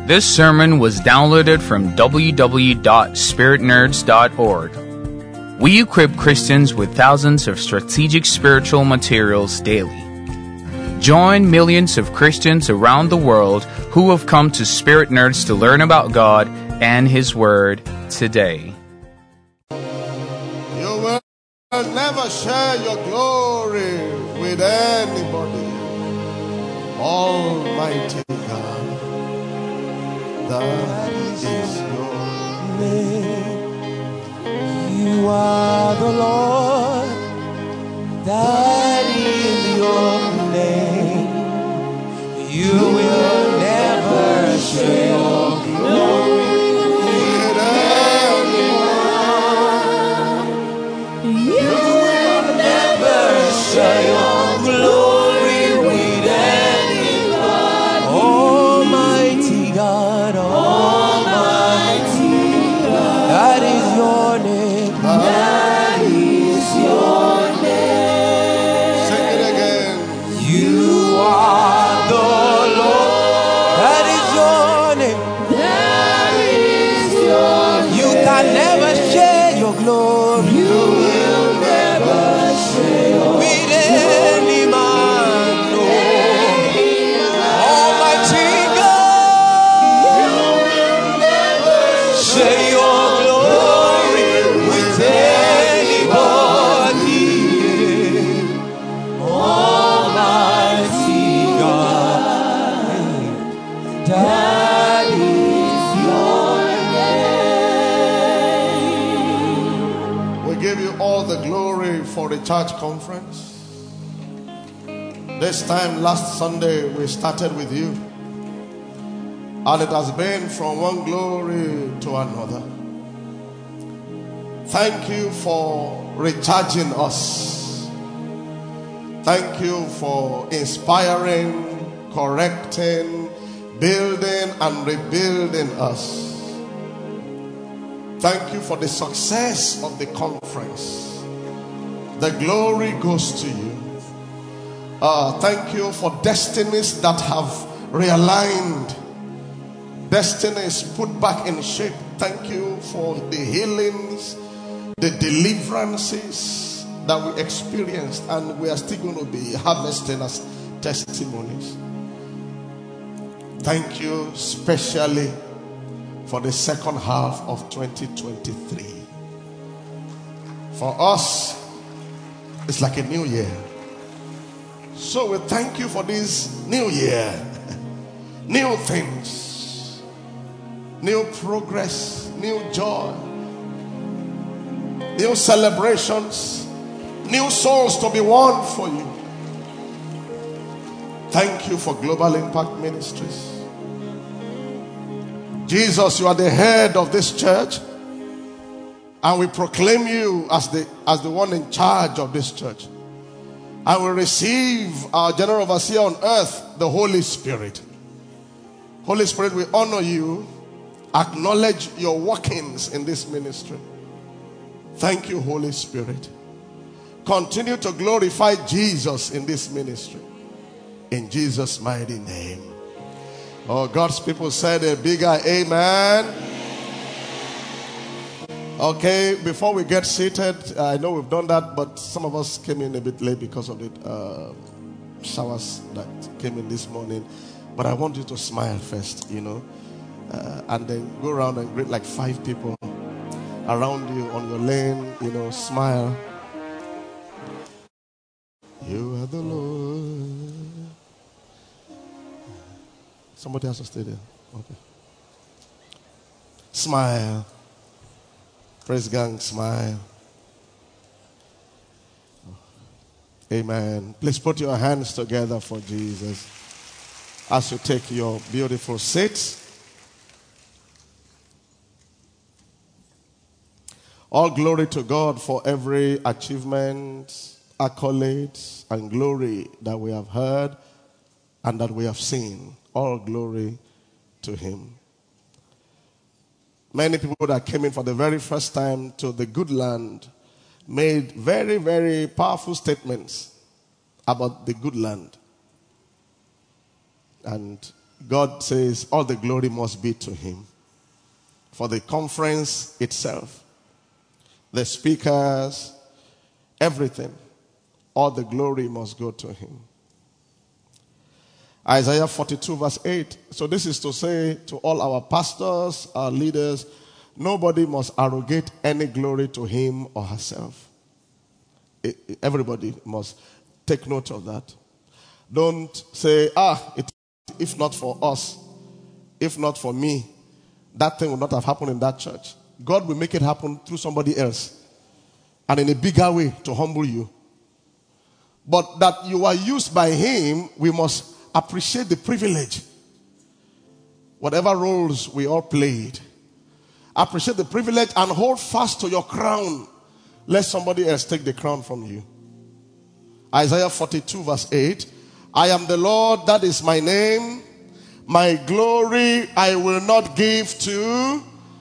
This sermon was downloaded from www.spiritnerds.org. We equip Christians with thousands of strategic spiritual materials daily. Join millions of Christians around the world who have come to Spirit Nerds to learn about God and His Word today. You will never share your glory with anybody. Almighty God, that is your name. You are the Lord, that is your name. You will never share your glory with anyone. You will never share your glory with anyone. Almighty God, Almighty God, that is your name. That is your name. Sing it again. You are the Lord. That is your name. That is your name. You can never share your glory. You will never share your with any man. No. Almighty God. You will never share your glory with anybody. Almighty God, that is your name. We give you all the glory for the church conference. This time last Sunday we started with you, and it has been from one glory to another. Thank you for recharging us. Thank you for inspiring, correcting, building and rebuilding us. Thank you for the success of the conference. The glory goes to you. Thank you for destinies that have realigned. Destinies put back in shape. Thank you for the healings, the deliverances that we experienced, and we are still going to be harvesting as testimonies. Thank you especially for the second half of 2023. For us, it's like a new year. So we thank you for this new year. New things, new progress, new joy, new celebrations, new souls to be won for you. Thank you for Global Impact Ministries. Jesus, you are the head of this church, and we proclaim you as the one in charge of this church. I will receive our general overseer on earth, the Holy Spirit. Holy Spirit, we honor you, acknowledge your workings in this ministry. Thank you, Holy Spirit. Continue to glorify Jesus in this ministry. In Jesus' mighty name. Oh, God's people said a bigger amen. Okay, before we get seated, I know we've done that, but some of us came in a bit late because of the showers that came in this morning. But I want you to smile first, and then go around and greet like 5 people around you on your lane, smile. You are the Lord. Somebody has to stay there. Okay. Smile. Praise gang, smile. Amen. Please put your hands together for Jesus as you take your beautiful seats. All glory to God for every achievement, accolades, and glory that we have heard and that we have seen. All glory to Him. Many people that came in for the very first time to the good land made very, very powerful statements about the good land. And God says all the glory must be to him. For the conference itself, the speakers, everything, all the glory must go to him. Isaiah 42 verse 8. So this is to say to all our pastors, our leaders, nobody must arrogate any glory to him or herself. Everybody must take note of that. Don't say, if not for us, if not for me, that thing would not have happened in that church. God will make it happen through somebody else and in a bigger way to humble you. But that you are used by him, we must appreciate the privilege. Whatever roles we all played, appreciate the privilege and hold fast to your crown, lest somebody else take the crown from you. Isaiah 42 verse 8. I am the Lord, that is my name. My glory I will not give to,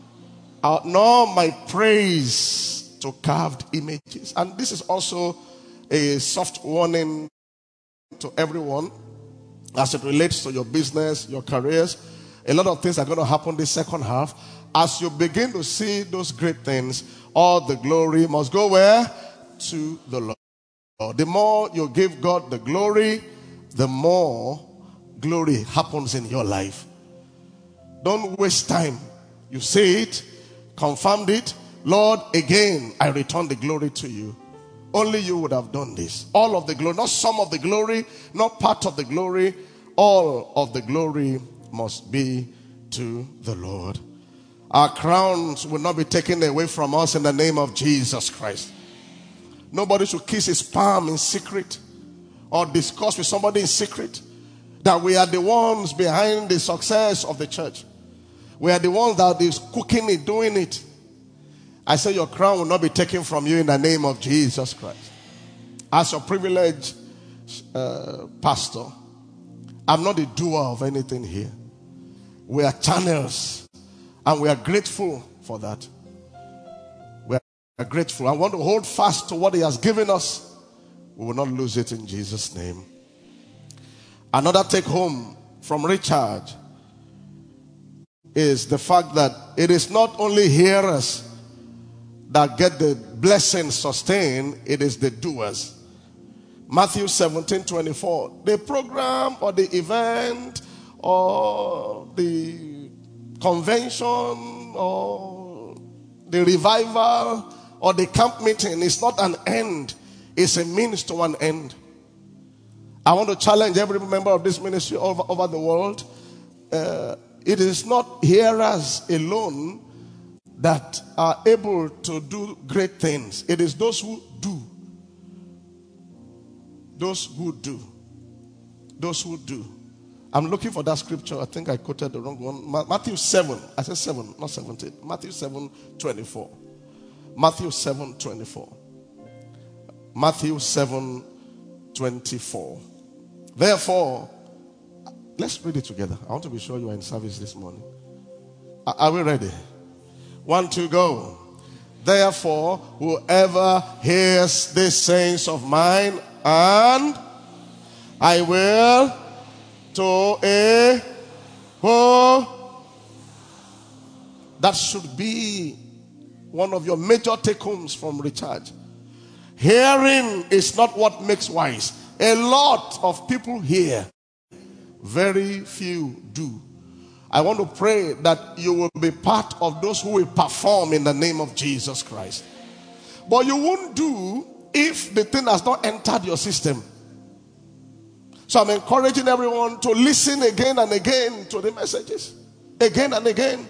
nor my praise to carved images. And this is also a soft warning to everyone as it relates to your business, your careers. A lot of things are going to happen this second half. As you begin to see those great things, all the glory must go where? To the Lord. The more you give God the glory, the more glory happens in your life. Don't waste time. You say it, confirmed it. Lord, again, I return the glory to you. Only you would have done this. All of the glory, not some of the glory, not part of the glory. All of the glory must be to the Lord. Our crowns will not be taken away from us in the name of Jesus Christ. Nobody should kiss his palm in secret or discuss with somebody in secret that we are the ones behind the success of the church. We are the ones that is cooking it, doing it. I say your crown will not be taken from you in the name of Jesus Christ. As your privileged pastor, I'm not a doer of anything here. We are channels, and we are grateful for that. We are grateful. I want to hold fast to what he has given us. We will not lose it in Jesus' name. Another take home from Richard is the fact that it is not only hearers that get the blessing sustained, it is the doers. Matthew 17:24. The program or the event or the convention or the revival or the camp meeting is not an end. It's a means to an end. I want to challenge every member of this ministry over the world. It is not hearers alone that are able to do great things. It is those who do. Those who do. Those who do. I'm looking for that scripture. I think I quoted the wrong one. Matthew 7. I said 7, not 17. Matthew 7:24. Matthew 7:24. Matthew 7:24. Therefore, let's read it together. I want to be sure you are in service this morning. Are we ready? 1, 2, go. Therefore, whoever hears these sayings of mine, and I will to a who. That should be one of your major take-homes from Richard. Hearing is not what makes wise. A lot of people hear. Very few do. I want to pray that you will be part of those who will perform in the name of Jesus Christ. But you won't do if the thing has not entered your system. So I'm encouraging everyone to listen again and again to the messages. Again and again.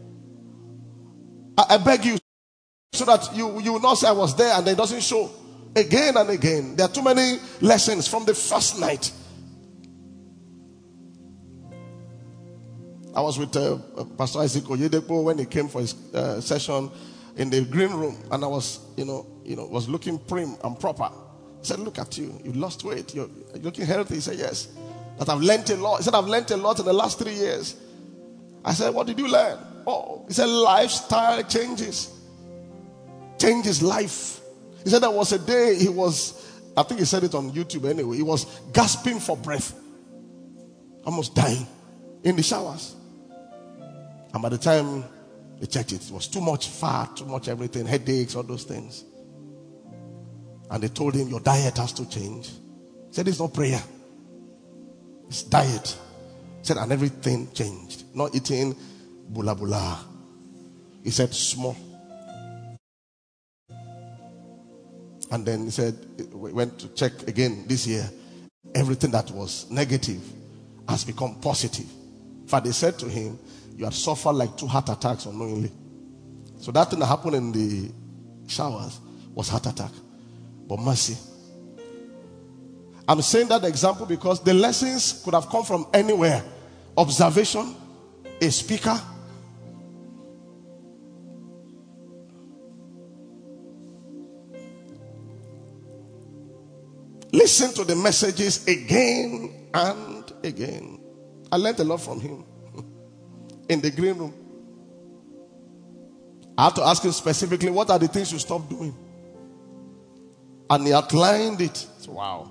I beg you, so that you will not say I was there and it doesn't show. Again and again. There are too many lessons from the first night. I was with Pastor Isaac Oyedepo when he came for his session in the green room, and I was, was looking prim and proper. He said, "Look at you. You lost weight. You're looking healthy." He said, "Yes." That I've learned a lot. He said, "I've learned a lot in the last 3 years." I said, "What did you learn?" Oh, he said, "Lifestyle changes. Changes life." He said there was a day he was, I think he said it on YouTube anyway, he was gasping for breath. Almost dying. in the showers. And by the time they checked it, it was too much fat, too much everything, headaches, all those things. And they told him, your diet has to change. He said, it's not prayer. It's diet. He said, and everything changed. Not eating bula bula. He said, small. And then he said, we went to check again this year. Everything that was negative has become positive. In fact, they said to him, you had suffered like 2 heart attacks unknowingly. So that thing that happened in the showers was heart attack. But mercy. I'm saying that example because the lessons could have come from anywhere. Observation, a speaker. Listen to the messages again and again. I learned a lot from him in the green room. I had to ask him specifically, what are the things you stop doing? And he outlined it. So, wow.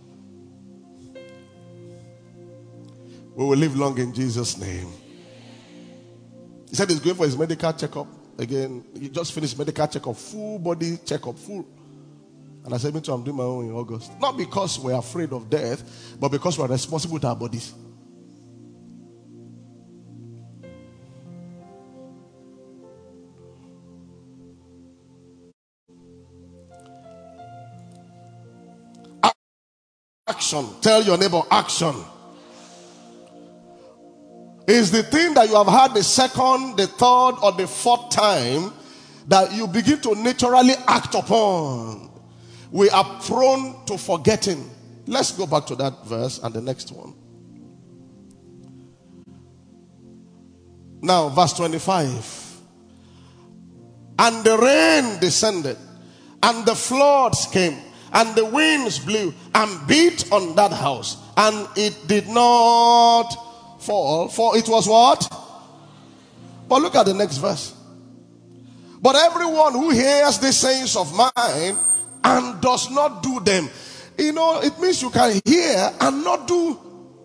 We will live long in Jesus' name. He said he's going for his medical checkup. Again, he just finished medical checkup, full body checkup, full. And I said, me too, I'm doing my own in August. Not because we're afraid of death, but because we're responsible to our bodies. Action. Tell your neighbor, action is the thing that you have had the second, the third, or the fourth time that you begin to naturally act upon. We are prone to forgetting. Let's go back to that verse and the next one. Now, verse 25. And the rain descended, and the floods came, and the winds blew and beat on that house, and it did not fall, for it was what? But look at the next verse. But everyone who hears the sayings of mine and does not do them, you know, it means you can hear and not do.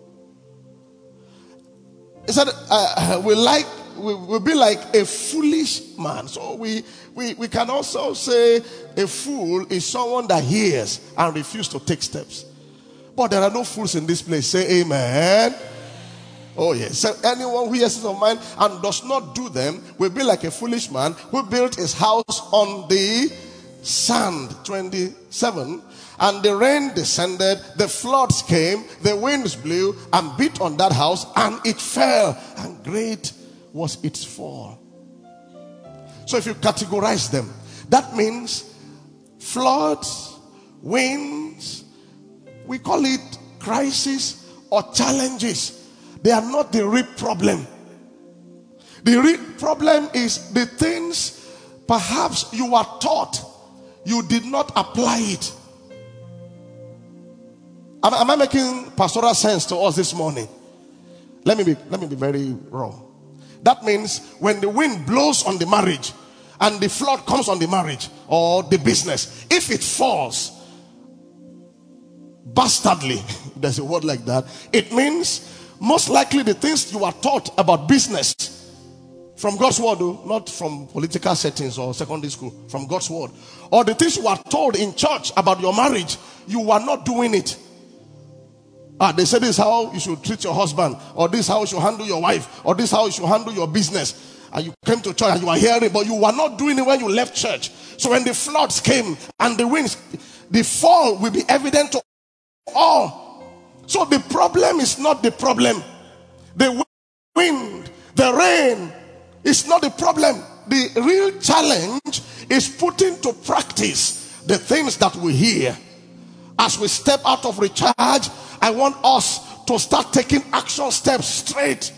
He said, we'll be like a foolish man. So we can also say a fool is someone that hears and refuses to take steps. But there are no fools in this place. Say amen. Oh yes. So anyone who hears of mine and does not do them will be like a foolish man who built his house on the sand. 27. And the rain descended, the floods came, the winds blew and beat on that house, and it fell, and great was its fall. So if you categorize them, that means floods, winds, we call it crisis or challenges. They are not the real problem. The real problem is the things perhaps you were taught, you did not apply it. Am I making pastoral sense to us this morning? Let me be very raw. That means when the wind blows on the marriage and the flood comes on the marriage or the business, if it falls bastardly, there's a word like that, it means most likely the things you are taught about business from God's word, not from political settings or secondary school, from God's word, or the things you are told in church about your marriage, you are not doing it. They say this is how you should treat your husband, or this is how you should handle your wife, or this is how you should handle your business. And you came to church and you are hearing, but you were not doing it when you left church. So when the floods came and the winds, the fall will be evident to all. So the problem is not the problem. The wind, the rain is not the problem. The real challenge is putting to practice the things that we hear. As we step out of recharge, I want us to start taking action steps straight.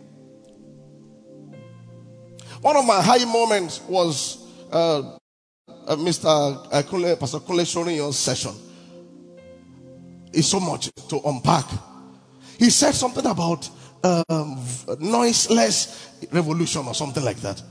One of my high moments was Pastor Kunle Shorinyo's session. It's so much to unpack. He said something about noiseless revolution or something like that.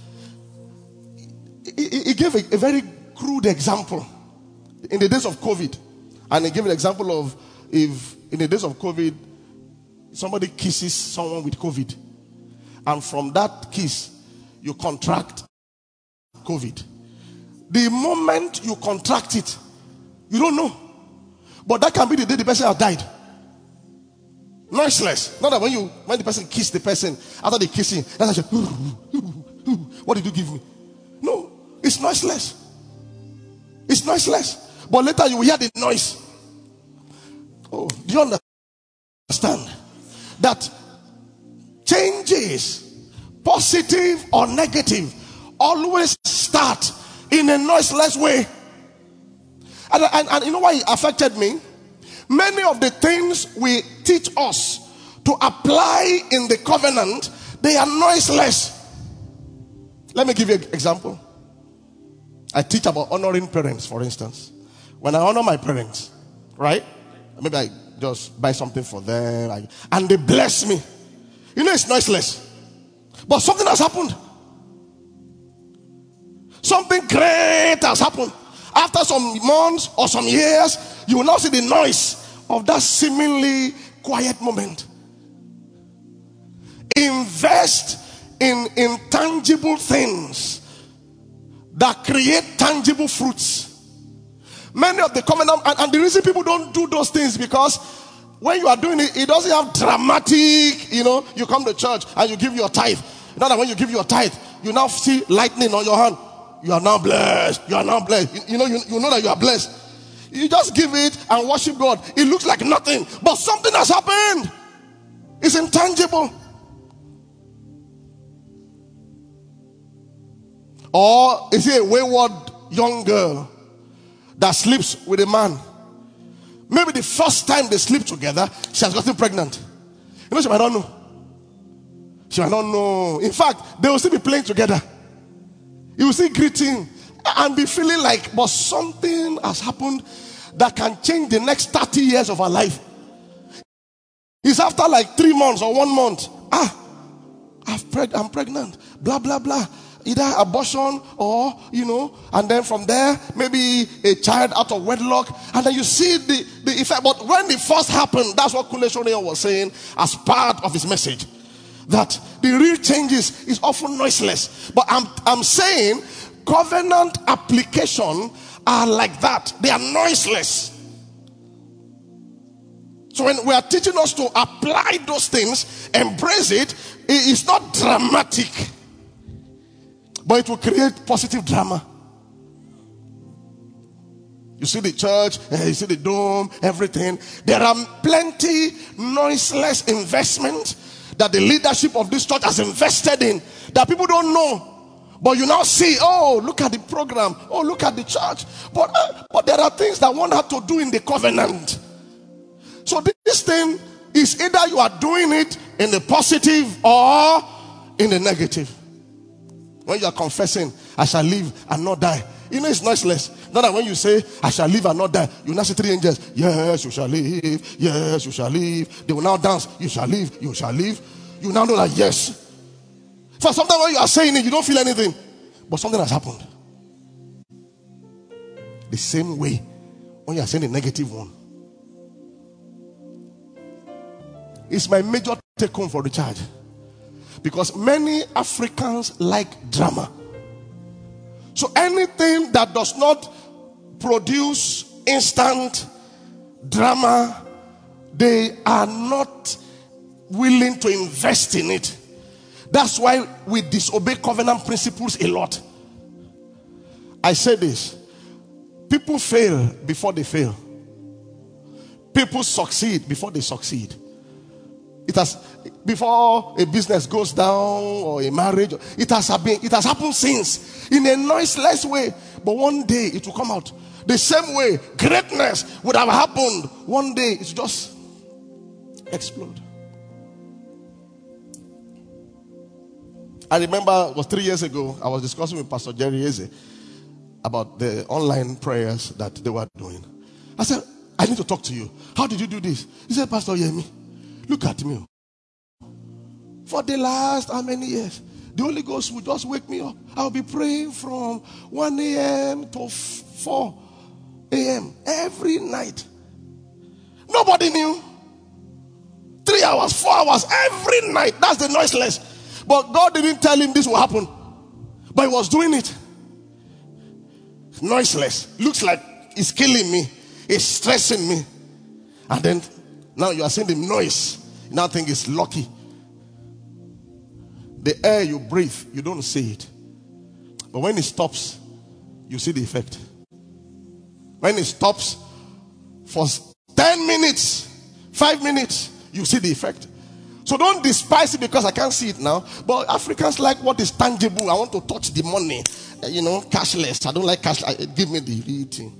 He gave a very crude example in the days of COVID. And he gave an example of if in the days of COVID, somebody kisses someone with COVID, and from that kiss, you contract COVID. The moment you contract it, you don't know. But that can be the day the person has died. Noiseless. Not that when the person kissed the person, after the kissing, that's like, what did you give me? No, it's noiseless. It's noiseless. But later you will hear the noise. Oh, do you understand? That changes, positive or negative, always start in a noiseless way. And you know why it affected me? Many of the things we teach us to apply in the covenant, they are noiseless. Let me give you an example. I teach about honoring parents, for instance. When I honor my parents, right? Maybe I just buy something for them, and they bless me. You know, it's noiseless. But something has happened. Something great has happened. After some months or some years, you will now see the noise of that seemingly quiet moment. Invest in intangible things that create tangible fruits. Many of the covenant, and the reason people don't do those things, because when you are doing it, it doesn't have dramatic, you come to church and you give your tithe. Not that when you give your tithe, you now see lightning on your hand. You are now blessed. You are now blessed. You know that you are blessed. You just give it and worship God. It looks like nothing, but something has happened. It's intangible. Or is it a wayward young girl that sleeps with a man? Maybe the first time they sleep together, she has gotten pregnant. She might not know. She might not know. In fact, they will still be playing together. You will still greeting and be feeling like, but something has happened that can change the next 30 years of her life. It's after like 3 months or 1 month. I'm pregnant. Blah, blah, blah. Either abortion or, and then from there, maybe a child out of wedlock. And then you see the effect. But when it first happened, that's what Kunle Shoneyar was saying as part of his message. That the real changes is often noiseless. But I'm saying covenant application are like that. They are noiseless. So when we are teaching us to apply those things, embrace it, it's not dramatic. But it will create positive drama. You see the church, you see the dome, everything. There are plenty noiseless investment that the leadership of this church has invested in that people don't know. But you now see, oh, look at the program. Oh, look at the church. But there are things that one have to do in the covenant. So this thing is either you are doing it in the positive or in the negative. When you are confessing, I shall live and not die. It's noiseless. Not that when you say, I shall live and not die, you now see 3 angels. Yes, you shall live. Yes, you shall live. They will now dance. You shall live. You shall live. You now know that yes. For sometimes when you are saying it, you don't feel anything. But something has happened. The same way when you are saying the negative one. It's my major take home for the church. Because many Africans like drama. So anything that does not produce instant drama, they are not willing to invest in it. That's why we disobey covenant principles a lot. I say this. People fail before they fail. People succeed before they succeed. Before a business goes down or a marriage, it has happened since in a noiseless way, but one day it will come out. The same way greatness would have happened, one day it just explode. I remember it was 3 years ago, I was discussing with Pastor Jerry Eze about the online prayers that they were doing. I said, I need to talk to you. How did you do this? He said, Pastor Yemi, look at me. For the last how many years? The Holy Ghost will just wake me up. I'll be praying from 1 a.m. to 4 a.m. every night. Nobody knew. 3 hours, 4 hours, every night. That's the noiseless. But God didn't tell him this will happen. But he was doing it. Noiseless. Looks like it's killing me. It's stressing me. And then, now you are seeing the noise. You now think it's lucky. The air you breathe, you don't see it. But when it stops, you see the effect. When it stops for 10 minutes, 5 minutes, you see the effect. So don't despise it because I can't see it now. But Africans like what is tangible. I want to touch the money. Cashless. I don't like cash. Give me the real thing.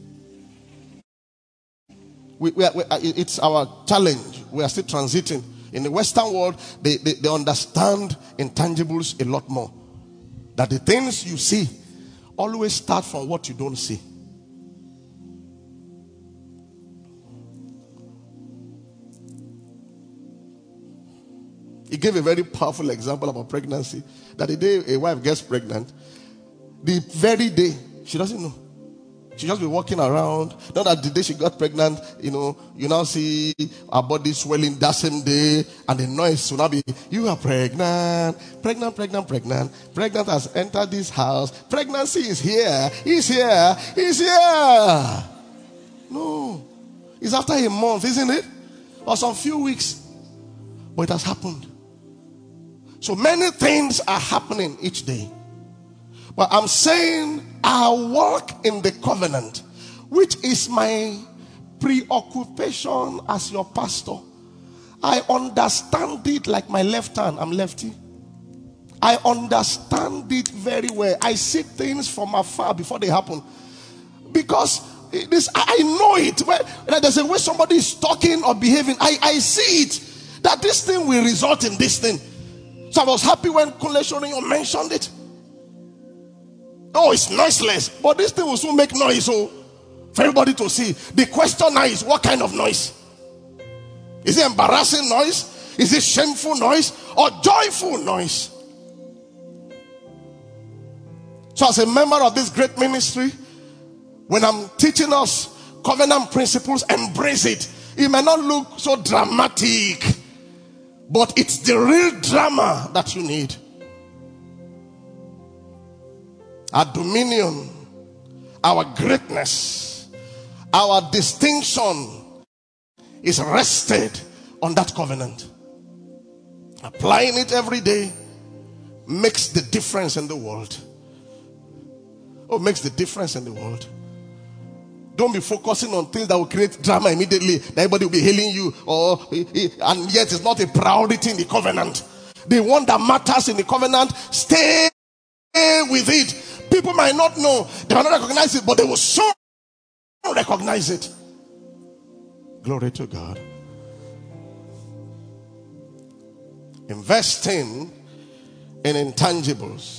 It's our challenge. We are still transiting. In the Western world, they understand intangibles a lot more. That the things you see always start from what you don't see. He gave a very powerful example about pregnancy. That the day a wife gets pregnant, the very day, she doesn't know. She just be walking around. Not that the day she got pregnant, you now see her body swelling that same day, and the noise will now be, you are pregnant. Pregnant has entered this house. Pregnancy is here. He's here. No. It's after a month, isn't it? Or some few weeks. But it has happened. So many things are happening each day. But I'm saying I walk in the covenant, which is my preoccupation as your pastor. I understand it like my left hand. I'm lefty. I understand it very well. I see things from afar before they happen. Because I know it. When there's a way somebody is talking or behaving, I see it. That this thing will result in this thing. So I was happy when Kunle Shorinyo mentioned it. Oh, it's noiseless. But this thing will soon make noise for everybody to see. The question now is, what kind of noise? Is it embarrassing noise? Is it shameful noise? Or joyful noise? So as a member of this great ministry, when I'm teaching us covenant principles, embrace it. It may not look so dramatic, but it's the real drama that you need. Our dominion, our greatness, our distinction is rested on that covenant. Applying it every day makes the difference in the world. Oh, makes the difference in the world. Don't be focusing on things that will create drama immediately. Everybody will be hailing you. And yet it's not a priority in the covenant. The one that matters in the covenant, stay with it. People might not know. They might not recognize it, but they will soon recognize it. Glory to God. Investing in intangibles.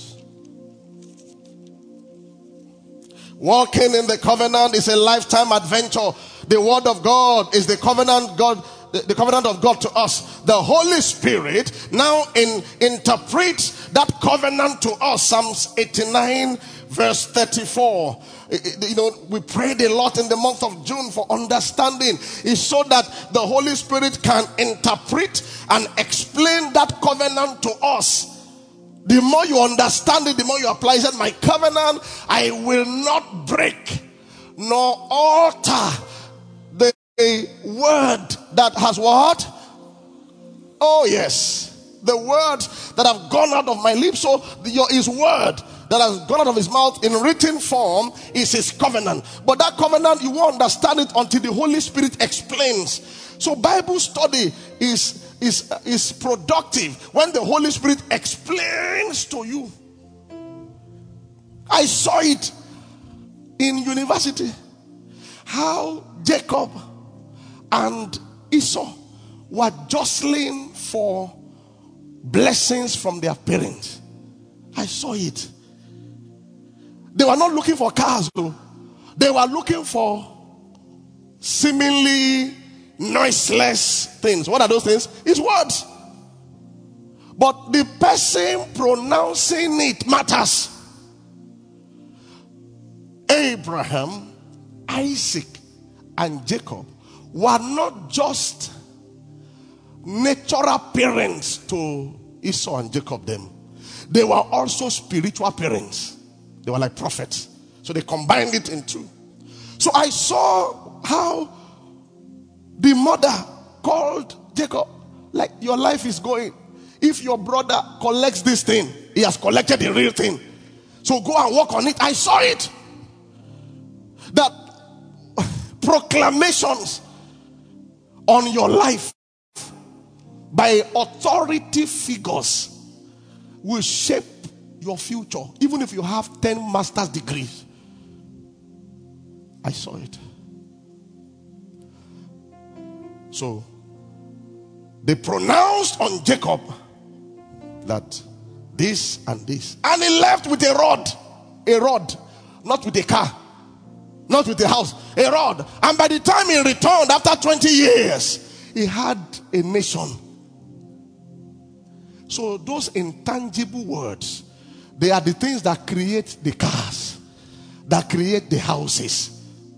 Walking in the covenant is a lifetime adventure. The word of God is the covenant the covenant of God to us. The Holy Spirit now interprets that covenant to us. Psalms 89 verse 34. We prayed a lot in the month of June for understanding. It's so that the Holy Spirit can interpret and explain that covenant to us. The more you understand it, the more you apply it. My covenant, I will not break nor alter the word that has what? Oh yes, the words that have gone out of my lips. So his word that has gone out of his mouth in written form is his covenant. But that covenant, you won't understand it until the Holy Spirit explains. So Bible study is productive when the Holy Spirit explains to you. I saw it in university, how Jacob and Esau were jostling for blessings from their parents. I saw it. They were not looking for cars though. They were looking for seemingly noiseless things. What are those things? It's words. But the person pronouncing it matters. Abraham, Isaac, and Jacob were not just natural parents to Esau and Jacob them. They were also spiritual parents. They were like prophets. So they combined it in two. So I saw how the mother called Jacob, like, your life is going. If your brother collects this thing, he has collected the real thing. So go and work on it. I saw it. That proclamations on your life by authority figures will shape your future, even if you have 10 master's degrees. I saw it. So they pronounced on Jacob that this and this, and he left with a rod, not with a car, not with a house, a rod. And by the time he returned after 20 years, he had a nation. So those intangible words, they are the things that create the cars, that create the houses.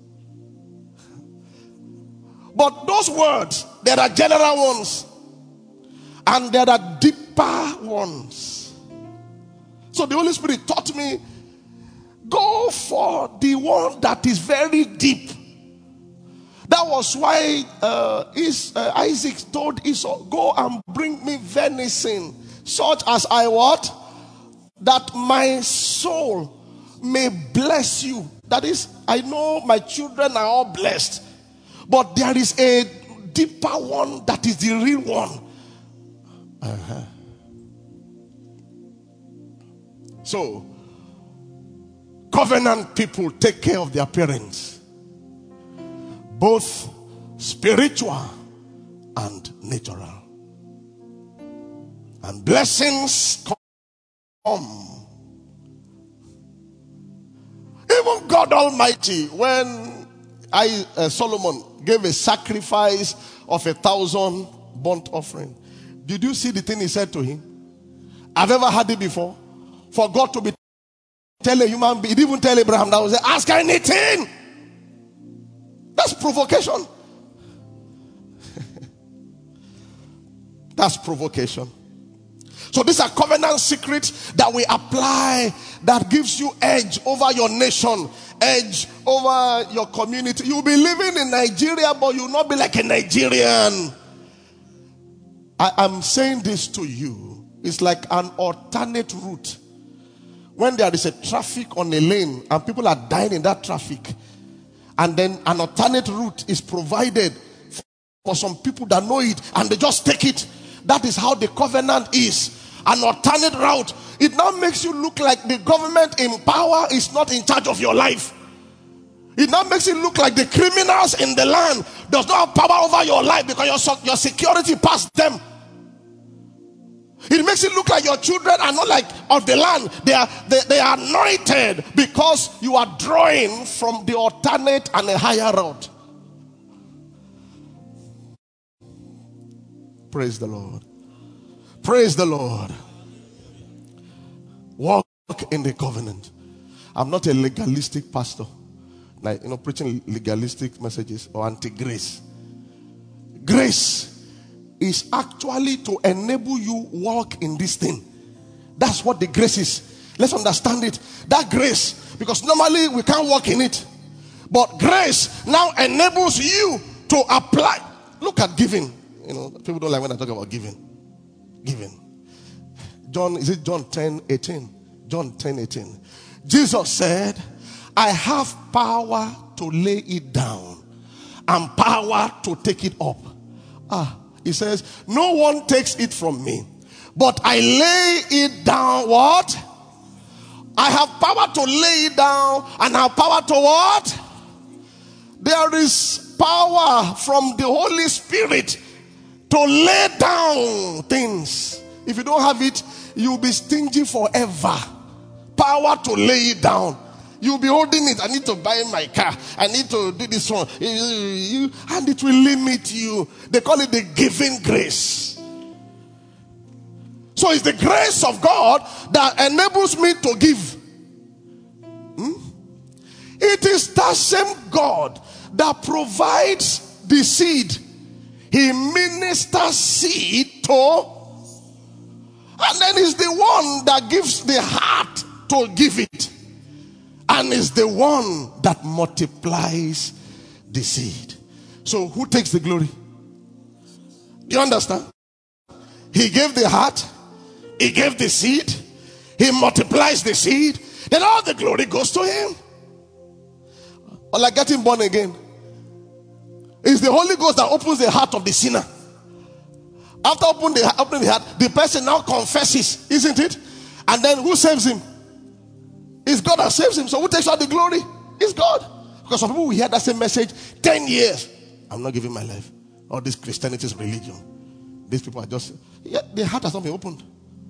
But those words, there are general ones and there are deeper ones. So the Holy Spirit taught me, go for the one that is very deep. That was why Isaac told Esau, go and bring me venison, such as I what? That my soul may bless you. That is, I know my children are all blessed, but there is a deeper one that is the real one. So, covenant people take care of their parents, both spiritual and natural. And blessings come. Even God Almighty, when Solomon gave a sacrifice of 1,000 burnt offering, did you see the thing he said to him? I've ever had it before. For God to be telling a human being, he didn't even tell Abraham that, was say, ask anything. That's provocation. That's provocation. So these are covenant secrets that we apply, that gives you edge over your nation, edge over your community. You'll be living in Nigeria, but you'll not be like a Nigerian. I'm saying this to you. It's like an alternate route. When there is a traffic on a lane and people are dying in that traffic, and then an alternate route is provided for some people that know it and they just take it. That is how the covenant is. An alternate route. It now makes you look like the government in power is not in charge of your life. It now makes it look like the criminals in the land does not have power over your life because your security passed them. It makes it look like your children are not like of the land. They are anointed because you are drawing from the alternate and a higher route. Praise the Lord. Praise the Lord. Walk in the covenant. I'm not a legalistic pastor, like, preaching legalistic messages or anti-grace. Grace is actually to enable you walk in this thing. That's what the grace is. Let's understand it. That grace, because normally we can't walk in it, but grace now enables you to apply. Look at giving. People don't like when I talk about giving. John 10:18? John 10:18. Jesus said, I have power to lay it down and power to take it up. He says, no one takes it from me, but I lay it down. What? I have power to lay it down and have power to what? There is power from the Holy Spirit to lay down things. If you don't have it, you'll be stingy forever. Power to lay it down. You'll be holding it. I need to buy my car. I need to do this one. And it will limit you. They call it the giving grace. So it's the grace of God that enables me to give. It is that same God that provides the seed. He ministers seed to, and then is the one that gives the heart to give it, and is the one that multiplies the seed. So who takes the glory? Do you understand? He gave the heart, he gave the seed, he multiplies the seed, then all the glory goes to him. Or like getting born again. It's the Holy Ghost that opens the heart of the sinner. After opening the heart, the person now confesses, isn't it? And then who saves him? It's God that saves him. So who takes all the glory? It's God. Because some people will hear that same message 10 years. I'm not giving my life. All this Christianity is religion. These people are just, their heart has not been opened.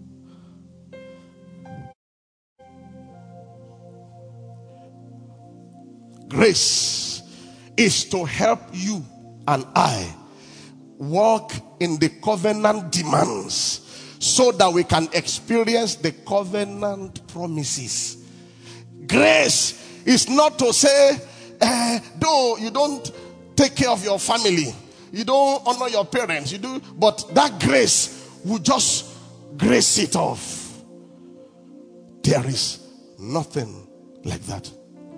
Grace is to help you and I walk in the covenant demands so that we can experience the covenant promises. Grace is not to say, though you don't take care of your family, you don't honor your parents, you do, but that grace will just grace it off. There is nothing like that.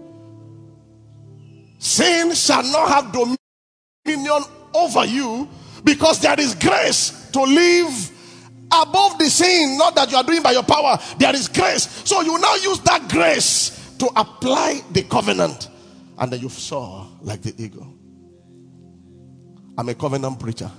Sin shall not have dominion over you, because there is grace to live above the sin, not that you are doing by your power. There is grace. So you now use that grace to apply the covenant, and then you soar like the eagle. I'm a covenant preacher.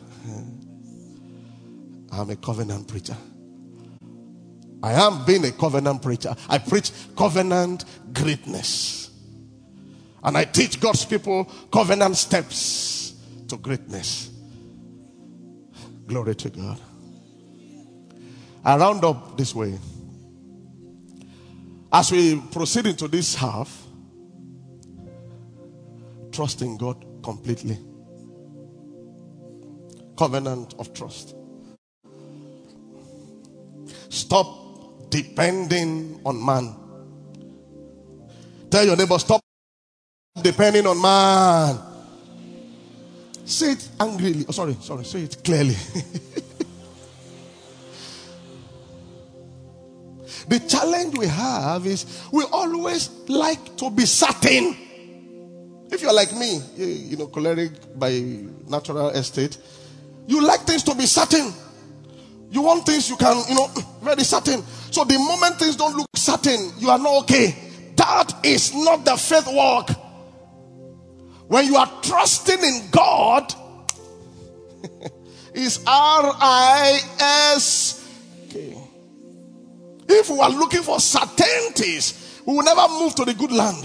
I'm a covenant preacher. I am being a covenant preacher. I preach covenant greatness. And I teach God's people covenant steps to greatness. Glory to God. I round up this way. As we proceed into this half, trust in God completely. Covenant of trust. Stop depending on man. Tell your neighbor, stop depending on man. Say it angrily. Oh, sorry. Say it clearly. The challenge we have is we always like to be certain. If you're like me, choleric by natural estate, you like things to be certain. You want things you can, very certain. So the moment things don't look certain, you are not okay. That is not the faith walk. When you are trusting in God, it's R-I-S-K. If we are looking for certainties, we will never move to the good land.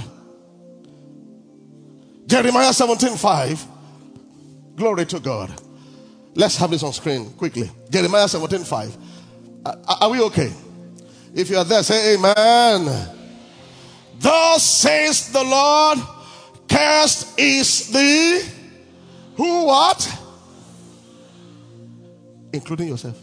Jeremiah 17:5. Glory to God. Let's have this on screen quickly. Jeremiah 17:5. Are we okay? If you are there, say amen. Thus says the Lord, cursed is the who what? Including yourself.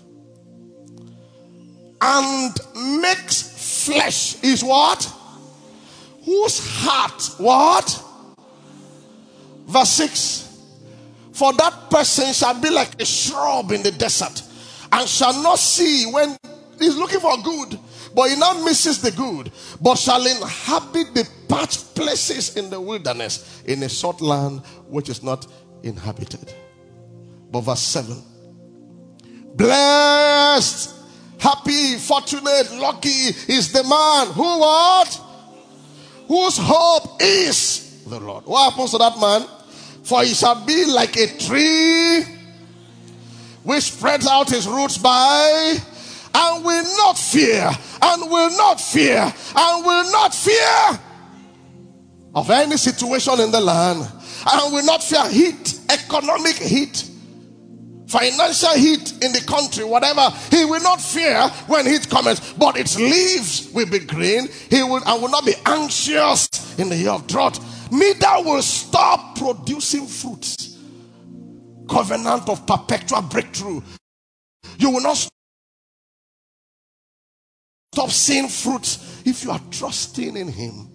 And makes flesh is what? Whose heart what? Verse 6. For that person shall be like a shrub in the desert, and shall not see when he's looking for good, but he now misses the good, but shall inhabit the parched places in the wilderness, in a salt land which is not inhabited. But verse 7. Blessed, happy, fortunate, lucky is the man who what? Whose hope is the Lord. What happens to that man? For he shall be like a tree which spreads out his roots by, and will not fear, and will not fear, and will not fear of any situation in the land, and will not fear heat, economic heat, financial heat in the country, whatever. He will not fear when heat comes, but its leaves will be green. He will and will not be anxious in the year of drought, neither will stop producing fruits. Covenant of perpetual breakthrough. You will not stop seeing fruits if you are trusting in him.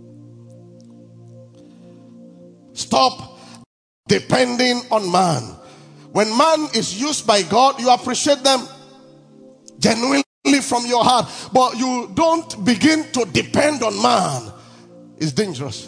Stop depending on man. When man is used by God, you appreciate them genuinely from your heart. But you don't begin to depend on man. It's dangerous.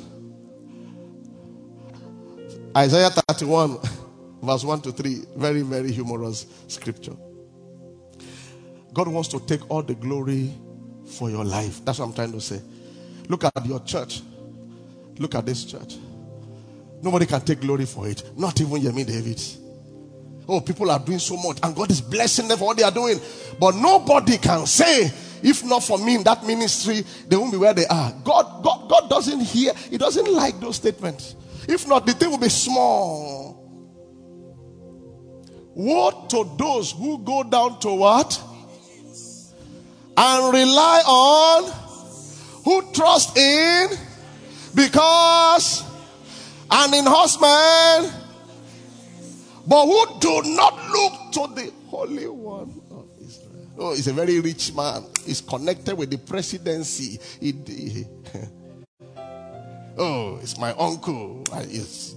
Isaiah 31 verse 1 to 3. Very, very humorous scripture. God wants to take all the glory for your life. That's what I'm trying to say. Look at your church. Look at this church. Nobody can take glory for it. Not even Yemi David. Oh, people are doing so much and God is blessing them for what they are doing. But nobody can say, if not for me in that ministry, they won't be where they are. God doesn't hear. He doesn't like those statements. If not, the thing will be small. Woe to those who go down to what? And rely on, who trust in, because, and in horsemen, but who do not look to the Holy One of Israel. Oh, he's a very rich man. He's connected with the presidency. Oh, it's my uncle. It's,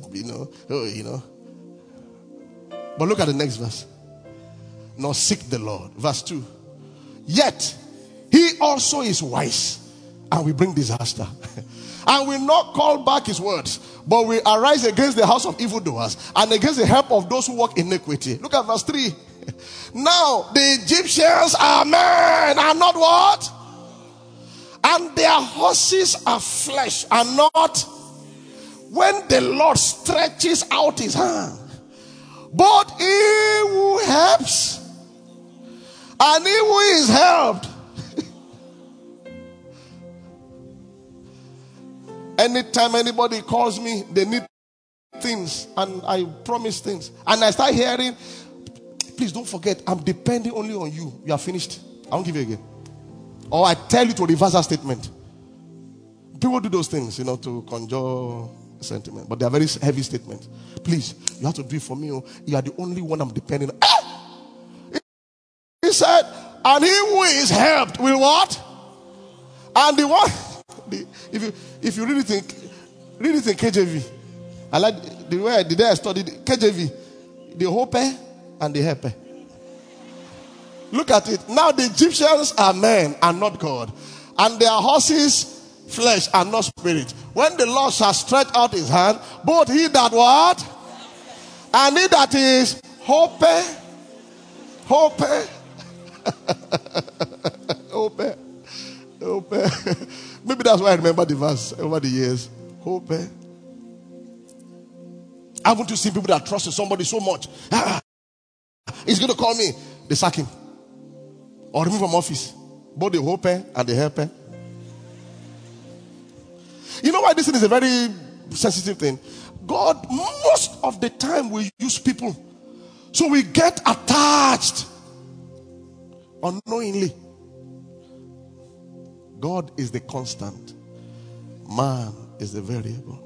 But look at the next verse. Nor seek the Lord. Verse 2. Yet he also is wise and will bring disaster. And will not call back his words, but will arise against the house of evildoers and against the help of those who walk iniquity. Look at verse 3. Now the Egyptians are men and not what? And their horses are flesh and not. When the Lord stretches out his hand, but he who helps and he who is helped. Anytime anybody calls me, they need things and I promise things. And I start hearing, please don't forget, I'm depending only on you. You are finished. I won't give you again. Or I tell you to reverse that statement. People do those things, to conjure sentiment. But they are very heavy statements. Please, you have to do it for me. You are the only one I'm depending on. He said, and he who is helped will what? And the one, if you really think KJV. I like the way I studied KJV. The hope and the helper. Look at it. Now the Egyptians are men and not God. And their horses flesh and not spirit. When the Lord shall stretch out his hand, both he that what? And he that is hope. Maybe that's why I remember the verse over the years. Hope. Haven't you seen people that trust in somebody so much? He's going to call me. They sack him. Or remove from office. Both the hope and the helper. You know why this thing is a very sensitive thing? God, most of the time, will use people. So we get attached unknowingly. God is the constant. Man is the variable.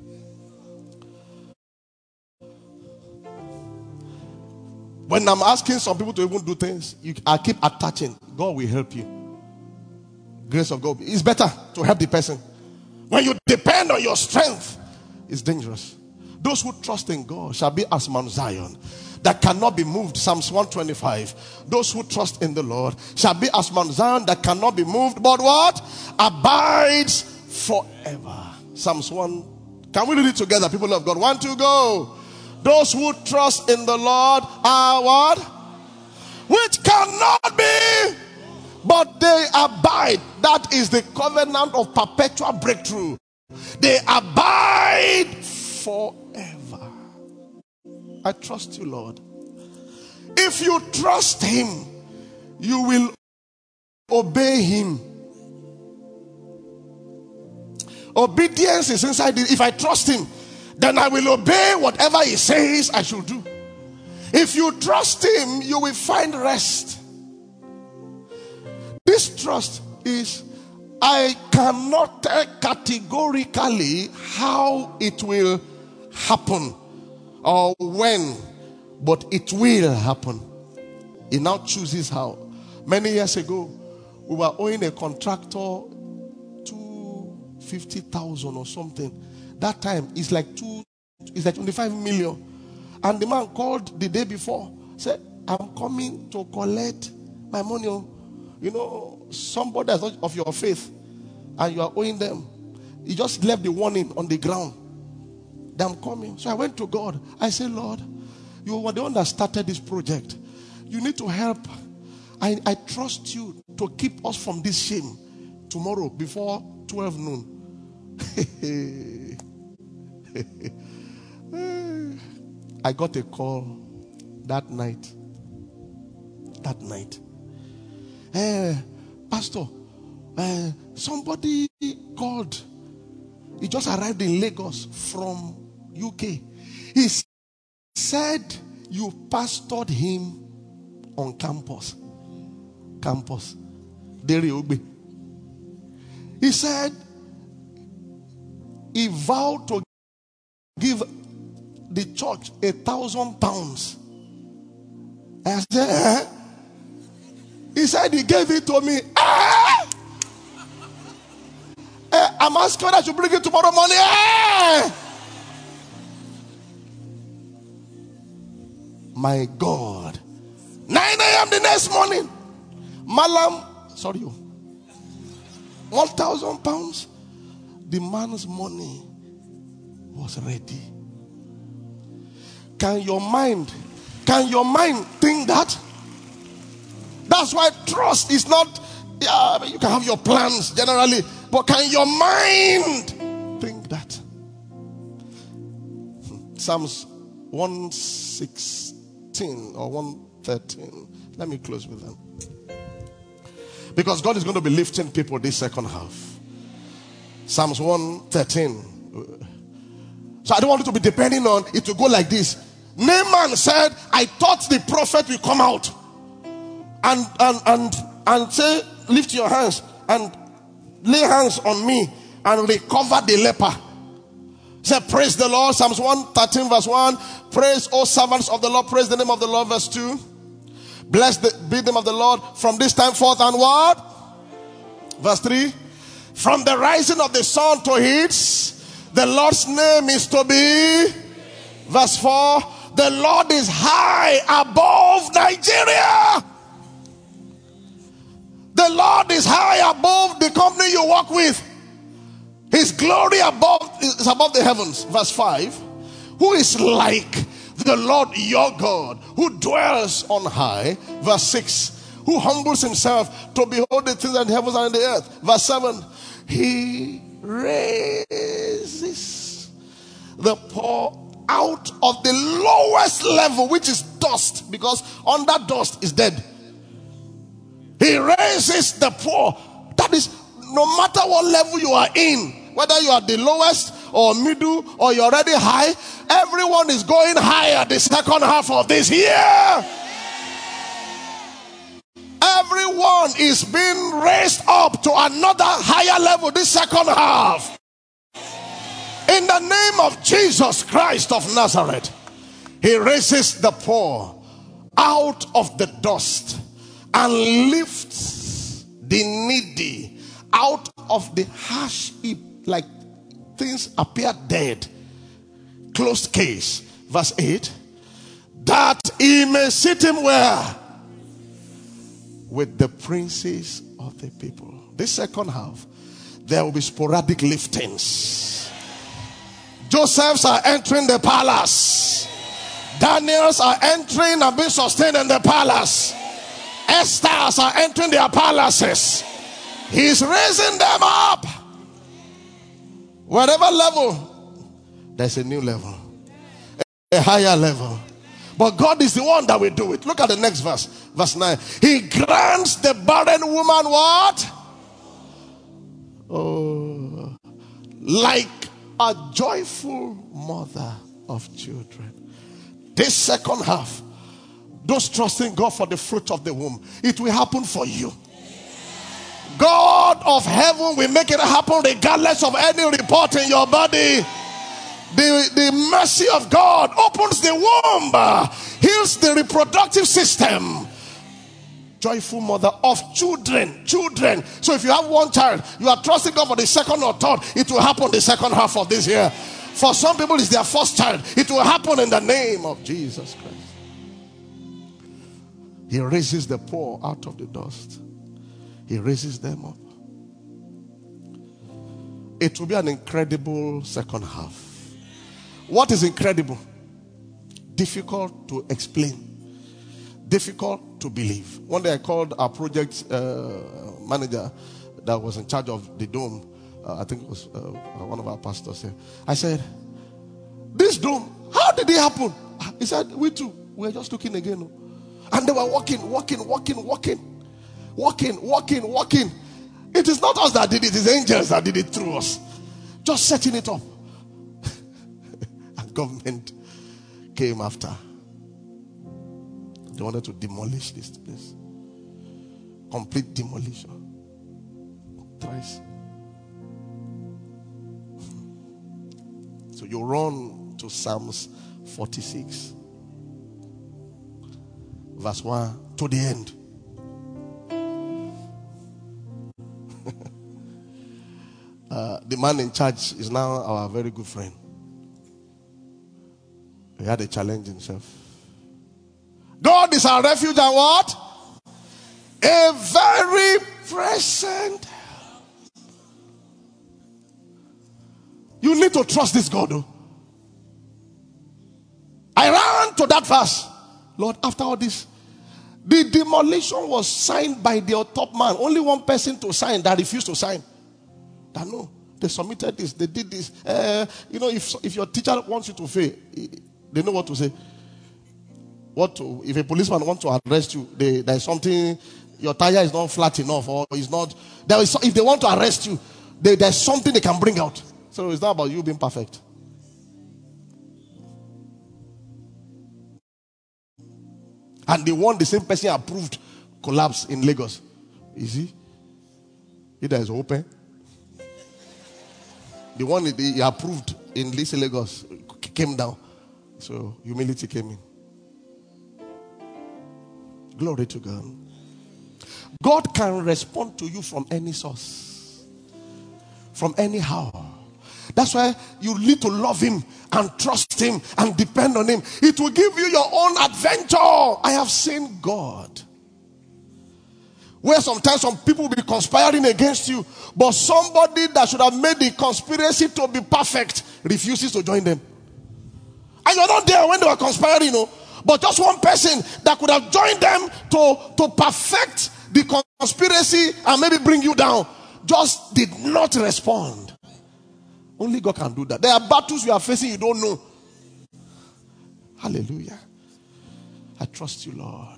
When I'm asking some people to even do things, I keep attaching. God will help you. Grace of God. It's better to help the person. When you depend on your strength, it's dangerous. Those who trust in God shall be as Mount Zion, that cannot be moved. Psalms 125. Those who trust in the Lord shall be as Mount Zion, that cannot be moved, but what? Abides forever. Psalms 1. Can we read it together, people of God? 1, 2, go. Those who trust in the Lord are what? Which cannot be, but they abide. That is the covenant of perpetual breakthrough. They abide forever. I trust you, Lord. If you trust him, you will obey him. Obedience is inside it. If I trust him, then I will obey whatever he says I should do. If you trust him, you will find rest. This trust is, I cannot tell categorically how it will happen or when, but it will happen. He now chooses how. Many years ago, we were owing a contractor 250,000 or something. That time it's like 25 million. And the man called the day before, said, I'm coming to collect my money. You know, somebody that's not of your faith and you are owing them. He just left the warning on the ground. I'm coming. So I went to God. I said, Lord, you were the one that started this project. You need to help. I trust you to keep us from this shame tomorrow before 12 noon. I got a call that night. Pastor, somebody called. He just arrived in Lagos from UK. He said you pastored him on campus. He said he vowed to give the church £1,000. I said, He said he gave it to me. I'm asking whether I should bring it tomorrow morning. My God. 9 a.m. the next morning. Malam, sorry, £1,000. The man's money was ready. Can your mind think that? That's why trust is not, you can have your plans generally, but can your mind think that? Psalms 116 or 113. Let me close with them. Because God is going to be lifting people this second half. Psalms 113. So I don't want it to be depending on it to go like this. Naaman said, I thought the prophet will come out and say, lift your hands and lay hands on me and recover the leper. Say, praise the Lord. Psalms 113 verse 1. Praise, O servants of the Lord. Praise the name of the Lord. Verse 2. Blessed be the name of the Lord from this time forth and what? Verse 3. From the rising of the sun to its, the Lord's name is to be. Verse 4. The Lord is high above Nigeria. The Lord is high above the company you work with. His glory is above the heavens. Verse 5. Who is like the Lord your God, who dwells on high? Verse 6. Who humbles himself to behold the things in the heavens and in the earth? Verse 7. He raises the poor out of the lowest level, which is dust, because under dust is dead. He raises the poor. That is, no matter what level you are in, whether you are the lowest or middle or you're already high, everyone is going higher the second half of this year. Everyone is being raised up to another higher level this second half. In the name of Jesus Christ of Nazareth, he raises the poor out of the dust and lifts the needy out of the harsh heap, like things appear dead. Closed case. Verse 8. That he may sit him where? With the princes of the people. This second half, there will be sporadic liftings. Josephs are entering the palace. Daniels are entering and being sustained in the palace. Esthers are entering their palaces. He's raising them up. Whatever level, there's a new level, a higher level. But God is the one that will do it. Look at the next verse. Verse 9. He grants the barren woman what? Oh, like a joyful mother of children. This second half, those trusting God for the fruit of the womb, it will happen for you. God of heaven will make it happen regardless of any report in your body. The mercy of God opens the womb, heals the reproductive system. Joyful mother of children. So if you have one child, you are trusting God for the second or third, it will happen the second half of this year. For some people, it's their first child. It will happen in the name of Jesus Christ. He raises the poor out of the dust. He raises them up. It will be an incredible second half. What is incredible? Difficult to explain. Difficult to believe. One day I called our project manager that was in charge of the dome. I think it was one of our pastors here. I said, this dome, how did it happen? He said, we too. We're just looking again. And they were walking. It is not us that did it. It is angels that did it through us. Just setting it up. And government came after. They wanted to demolish this place. Complete demolition. Twice. So you run to Psalms 46. Verse 1 to the end. The man in charge is now our very good friend. He had a challenge himself. God is our refuge and what? A very present help. You need to trust this God, though. I ran to that verse. Lord, after all this, the demolition was signed by the top man. Only one person to sign that refused to sign. That no, they submitted this, they did this. If your teacher wants you to fail, they know what to say. If a policeman wants to arrest you, there is something, your tire is not flat enough, or is not. If they want to arrest you, there's something they can bring out. So it's not about you being perfect. And the same person approved collapse in Lagos. You see? It is open. The one he approved in Lagos came down. So humility came in. Glory to God. God can respond to you from any source. From anyhow. That's why you need to love him and trust him and depend on him. It will give you your own adventure. I have seen God. Where sometimes some people will be conspiring against you, but somebody that should have made the conspiracy to be perfect refuses to join them. And you're not there when they were conspiring, but just one person that could have joined them to perfect the conspiracy and maybe bring you down just did not respond. Only God can do that. There are battles you are facing you don't know. Hallelujah. I trust you, Lord.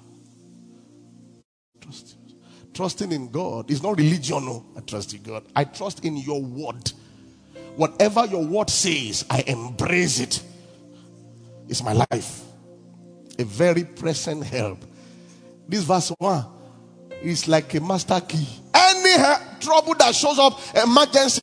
Trust you. Trusting in God is not religion. No, I trust in God. I trust in your word. Whatever your word says, I embrace it. It's my life. A very present help. This verse 1 is like a master key. Any trouble that shows up, emergency,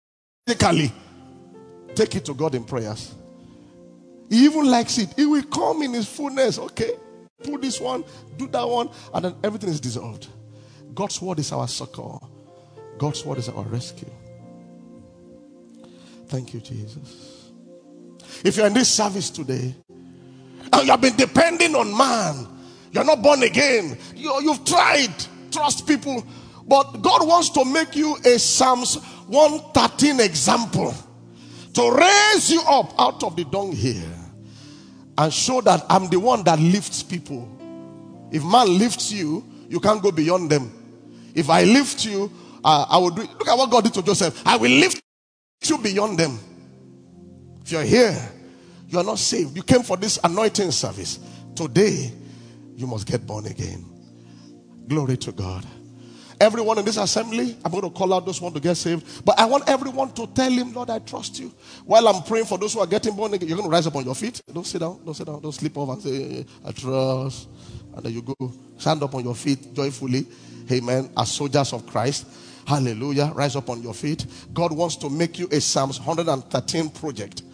take it to God in prayers. He even likes it. He will come in his fullness. Okay, do this one, do that one, and then everything is dissolved. God's word is our succor. God's word is our rescue. Thank you, Jesus. If you're in this service today and you have been depending on man, you're not born again, you've tried, trust people, but God wants to make you a Psalms 113 example, to raise you up out of the dunghill and show that I'm the one that lifts people. If man lifts you, you can't go beyond them. If I lift you, I will do it. Look at what God did to Joseph. I will lift you beyond them. If you're here, you are not saved. You came for this anointing service. Today, you must get born again. Glory to God. Everyone in this assembly, I'm going to call out those who want to get saved. But I want everyone to tell him, Lord, I trust you. While I'm praying for those who are getting born again, you're going to rise up on your feet. Don't sit down. Don't sit down. Don't sleep over and say, I trust. And then you go. Stand up on your feet joyfully. Amen. As soldiers of Christ. Hallelujah. Rise up on your feet. God wants to make you a Psalms 113 project.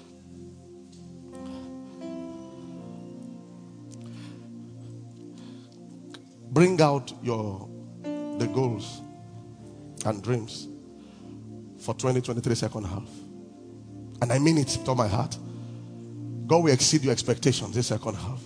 Bring out the goals and dreams for 2023 second half. And I mean it with all my heart. God will exceed your expectations this second half.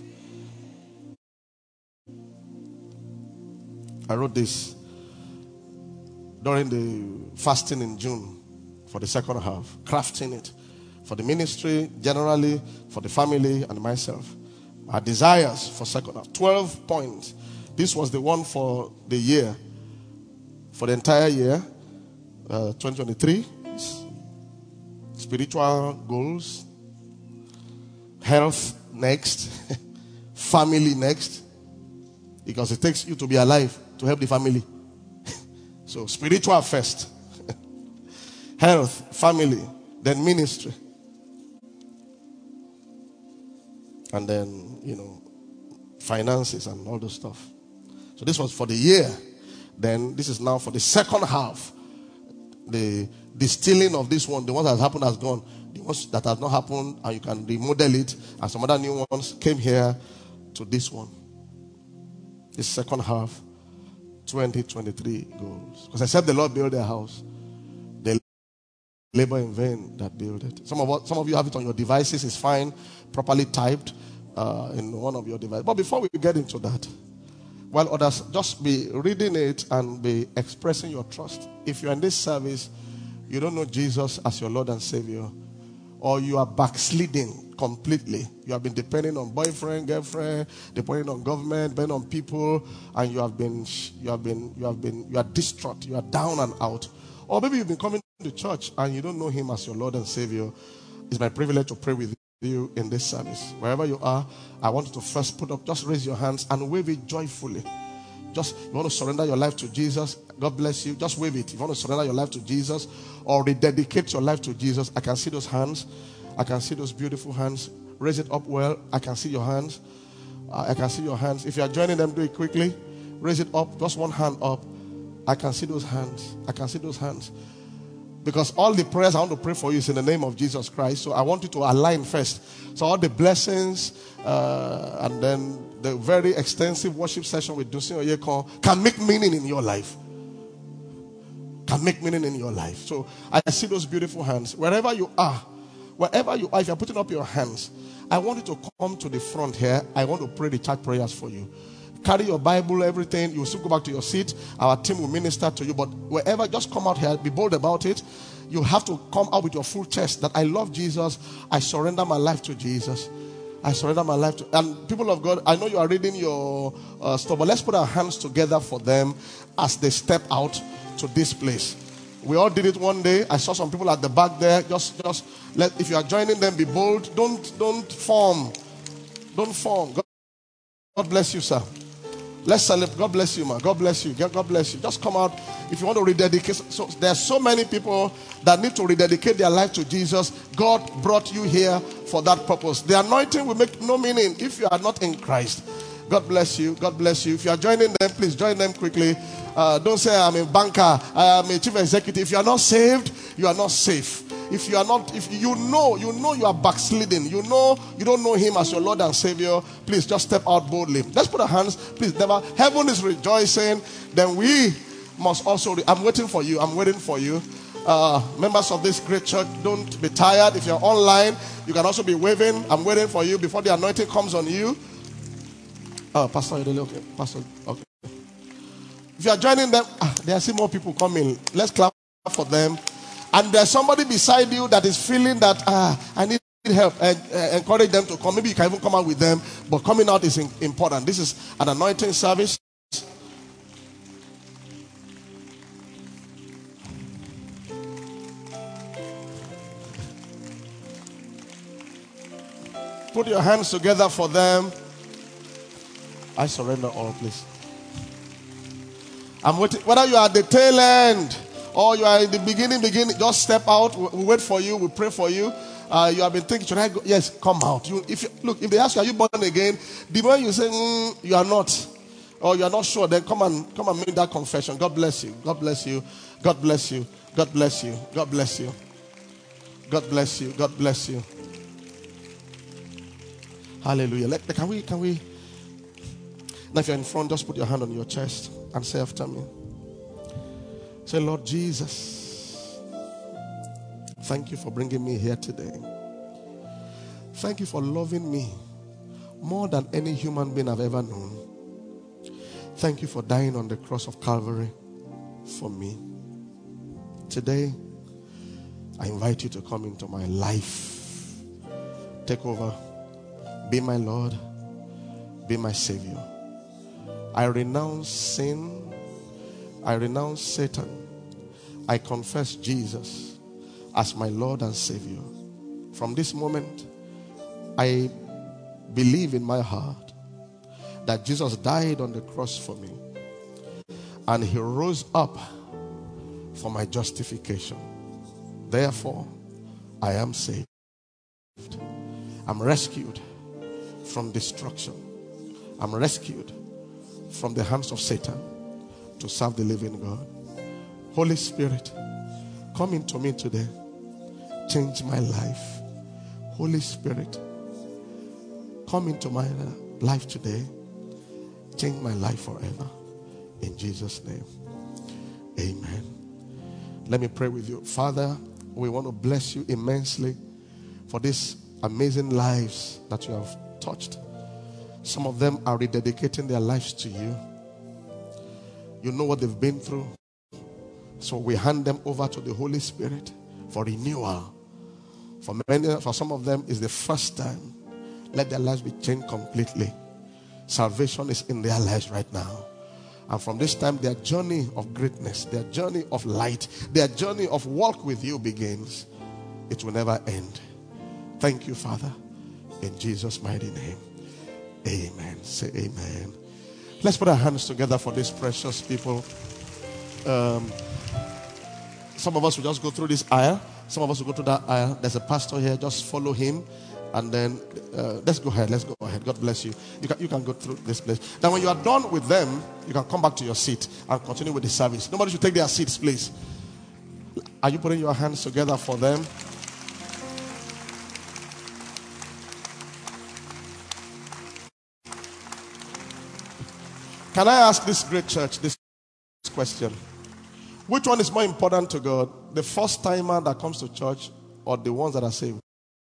I wrote this during the fasting in June for the second half, crafting it for the ministry, generally, for the family and myself. Our desires for second half. 12 points. This was the one for the year, for the entire year, 2023. Spiritual goals, health next, family next, because it takes you to be alive to help the family. So spiritual first, health, family, then ministry, and then finances and all those stuff. So this was for the year. Then this is now for the second half. The distilling of this one, the one that has happened has gone. The ones that have not happened, and you can remodel it, and some other new ones came here to this one. This second half, 2023 goals. Because except the Lord build their house, they labor in vain that build it. Some of you have it on your devices. It's fine, properly typed in one of your devices. But before we get into that, while others just be reading it and be expressing your trust. If you're in this service, you don't know Jesus as your Lord and Savior, or you are backsliding completely. You have been depending on boyfriend, girlfriend, depending on government, depending on people, and you are distraught, you are down and out. Or maybe you've been coming to church and you don't know Him as your Lord and Savior. It's my privilege to pray with you in this service. Wherever you are, I want you to first just raise your hands and wave it joyfully. You want to surrender your life to Jesus, God bless you. Just wave it. If you want to surrender your life to Jesus or rededicate your life to Jesus, I can see those hands. I can see those beautiful hands. Raise it up well. I can see your hands. I can see your hands. If you are joining them, do it quickly. Raise it up. Just one hand up. I can see those hands. I can see those hands. Because all the prayers I want to pray for you is in the name of Jesus Christ. So I want you to align first. So all the blessings and then the very extensive worship session with Dusin Oyekon can make meaning in your life. Can make meaning in your life. So I see those beautiful hands. Wherever you are, if you're putting up your hands, I want you to come to the front here. I want to pray the church prayers for you. Carry your Bible, everything. You will still go back to your seat. Our team will minister to you. But wherever, just come out here. Be bold about it. You have to come out with your full chest that I love Jesus. I surrender my life to Jesus. I surrender my life to... And people of God, I know you are reading your stuff, but let's put our hands together for them as they step out to this place. We all did it one day. I saw some people at the back there. If you are joining them, be bold. Don't form. Don't form. God bless you, sir. Let's celebrate. God bless you, man. God bless you. God bless you. Just come out if you want to rededicate. So there are so many people that need to rededicate their life to Jesus. God brought you here for that purpose. The anointing will make no meaning if you are not in Christ. God bless you. God bless you. If you are joining them, please join them quickly. Don't say I'm a banker, I am a chief executive. If you are not saved, you are not safe. If you are not, if you know you are backsliding, you know you don't know Him as your Lord and Savior, please just step out boldly. Let's put our hands, please. Never. Heaven is rejoicing. Then we must also. I'm waiting for you. I'm waiting for you. Members of this great church, don't be tired. If you're online, you can also be waving. I'm waiting for you before the anointing comes on you. Pastor, okay. Pastor, okay. If you are joining them, there are still more people coming. Let's clap for them. And there's somebody beside you that is feeling that I need help. And encourage them to come. Maybe you can even come out with them. But coming out is important. This is an anointing service. Put your hands together for them. I surrender all, please. I'm waiting. Whether you are at the tail end or you are in the beginning, just step out. We'll wait for you. We'll pray for you. You have been thinking, should I go? Yes, come out. If they ask you, are you born again? The moment you say, you are not, or you are not sure, then come and make that confession. God bless you. God bless you. God bless you. God bless you. God bless you. God bless you. God bless you. Hallelujah. Can we? Now, if you're in front, just put your hand on your chest and say after me. Say, Lord Jesus, Thank you for bringing me here today. Thank you for loving me more than any human being I've ever known. Thank you for dying on the cross of Calvary for me. Today, I invite you to come into my life. Take over. Be my Lord. Be my Savior. I renounce sin. I renounce Satan. I confess Jesus as my Lord and Savior. From this moment, I believe in my heart that Jesus died on the cross for me and he rose up for my justification. Therefore, I am saved. I'm rescued from destruction. I'm rescued from the hands of Satan to serve the living God. Holy Spirit, come into me today. Change my life. Holy Spirit, come into my life today. Change my life forever. In Jesus' name. Amen. Let me pray with you. Father, we want to bless you immensely for these amazing lives that you have touched. Some of them are rededicating their lives to you. You know what they've been through. So we hand them over to the Holy Spirit for renewal. For some of them, it's the first time. Let their lives be changed completely. Salvation is in their lives right now. And from this time, their journey of greatness, their journey of light, their journey of walk with you begins. It will never end. Thank you, Father. In Jesus' mighty name. Amen. Say amen. Let's put our hands together for these precious people. Some of us will just go through this aisle. Some of us will go to that aisle. There's a pastor here. Just follow him. And then let's go ahead. Let's go ahead. God bless you. You can go through this place. Then when you are done with them, you can come back to your seat and continue with the service. Nobody should take their seats, please. Are you putting your hands together for them? Can I ask this great church this question? Which one is more important to God? The first timer that comes to church or the ones that are saved?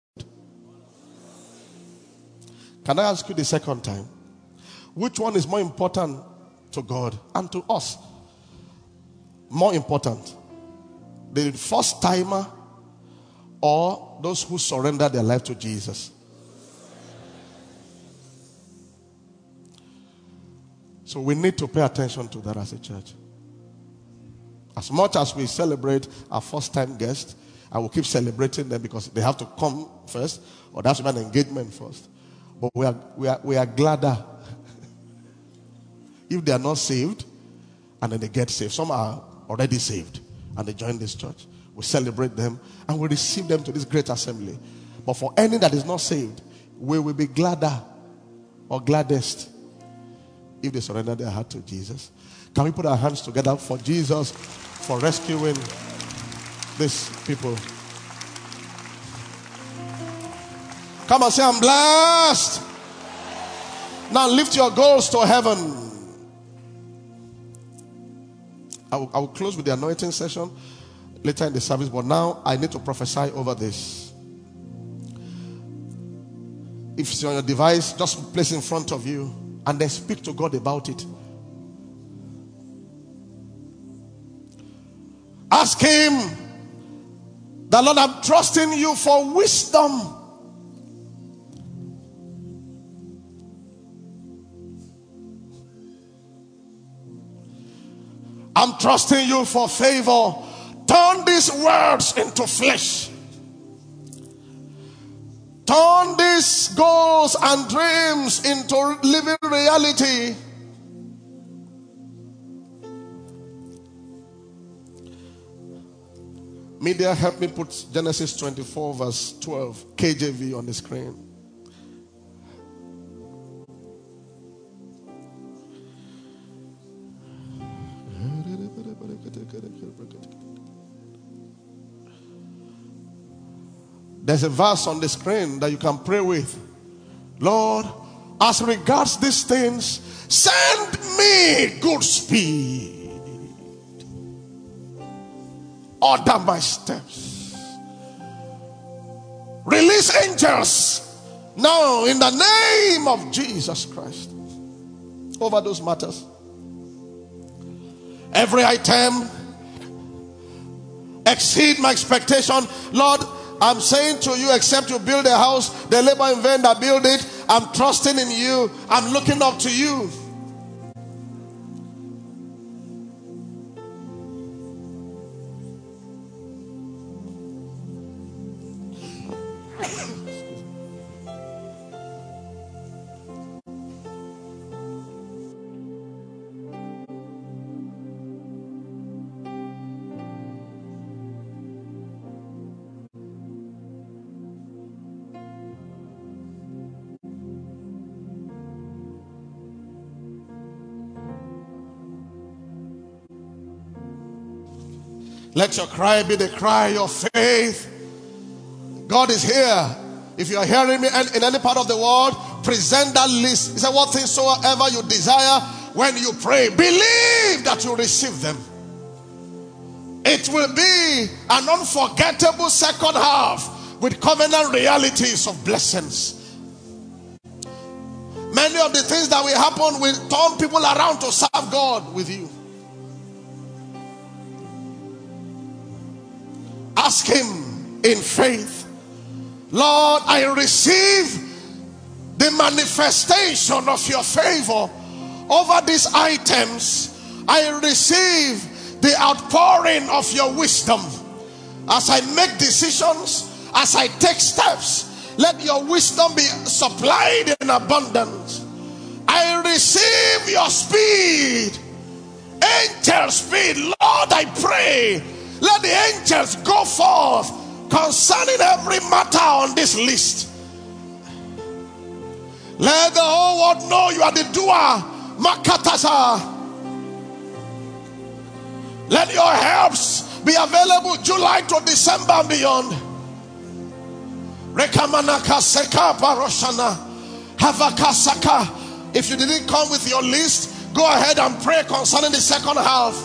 Can I ask you the second time? Which one is more important to God and to us? More important, the first timer or those who surrender their life to Jesus? So we need to pay attention to that as a church. As much as we celebrate our first time guests, I will keep celebrating them because they have to come first, or that's an engagement first. But we are gladder if they are not saved and then they get saved. Some are already saved and they join this church. We celebrate them and we receive them to this great assembly. But for any that is not saved, we will be gladder or gladdest if they surrender their heart to Jesus. Can we put our hands together for Jesus, for rescuing these people? Come and say, I'm blessed. Now lift your goals to heaven. I will close with the anointing session later in the service, but now I need to prophesy over this. If it's on your device, just place it in front of you and then speak to God about it. Ask him, the Lord, I'm trusting you for wisdom. I'm trusting you for favor. Turn these words into flesh. Turn these goals and dreams into living reality. Media, help me put Genesis 24 verse 12 KJV on the screen. There's a verse on the screen that you can pray with. Lord, as regards these things, send me good speed. Order my steps. Release angels now in the name of Jesus Christ over those matters. Every item exceed my expectation. Lord, I'm saying to you, except you build a house, the labor in vain that build it. I'm trusting in you. I'm looking up to you. Let your cry be the cry of faith. God is here. If you are hearing me in any part of the world, present that list. He said, what things soever you desire, when you pray, believe that you receive them. It will be an unforgettable second half with covenant realities of blessings. Many of the things that will happen will turn people around to serve God with you. Ask him in faith. Lord, I receive the manifestation of your favor over these items. I receive the outpouring of your wisdom. As I make decisions, as I take steps, let your wisdom be supplied in abundance. I receive your speed. Angel speed. Lord, I pray, let the angels go forth concerning every matter on this list. Let the whole world know you are the doer. Makatasa. Let your helps be available July to December and beyond. Rekamanaka seka paroshana. Havakasaka. If you didn't come with your list, go ahead and pray concerning the second half.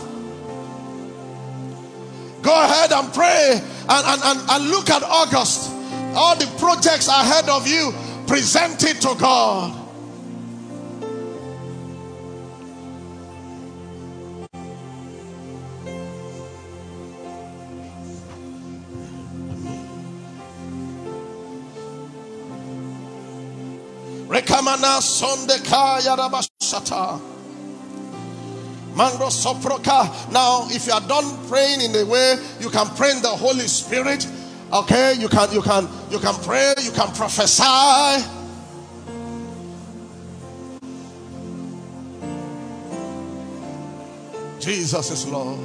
Go ahead and pray and look at August. All the projects ahead of you, present it to God. Rekamana sondeka yarabashata. Mando soproka. Now, if you are done praying in the way, you can pray in the Holy Spirit. Okay, you can pray, you can prophesy. Jesus is Lord.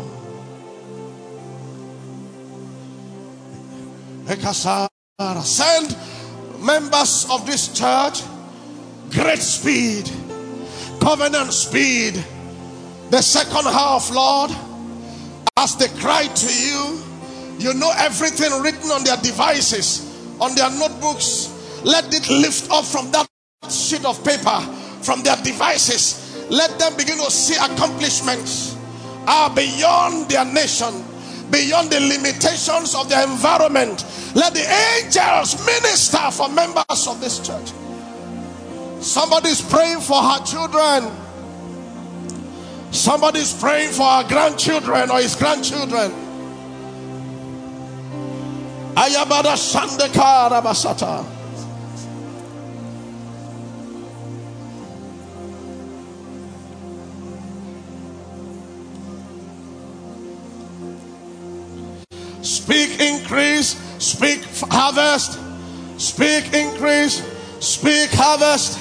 Send members of this church great speed, covenant speed. The second half, Lord, as they cry to you, you know everything written on their devices, on their notebooks. Let it lift up from that sheet of paper, from their devices. Let them begin to see accomplishments beyond their nation, beyond the limitations of their environment. Let the angels minister for members of this church. Somebody's praying for her children. Somebody's praying for our grandchildren or his grandchildren. Ayabada Shandeka Rabasata. Speak increase, speak harvest, speak increase, speak harvest.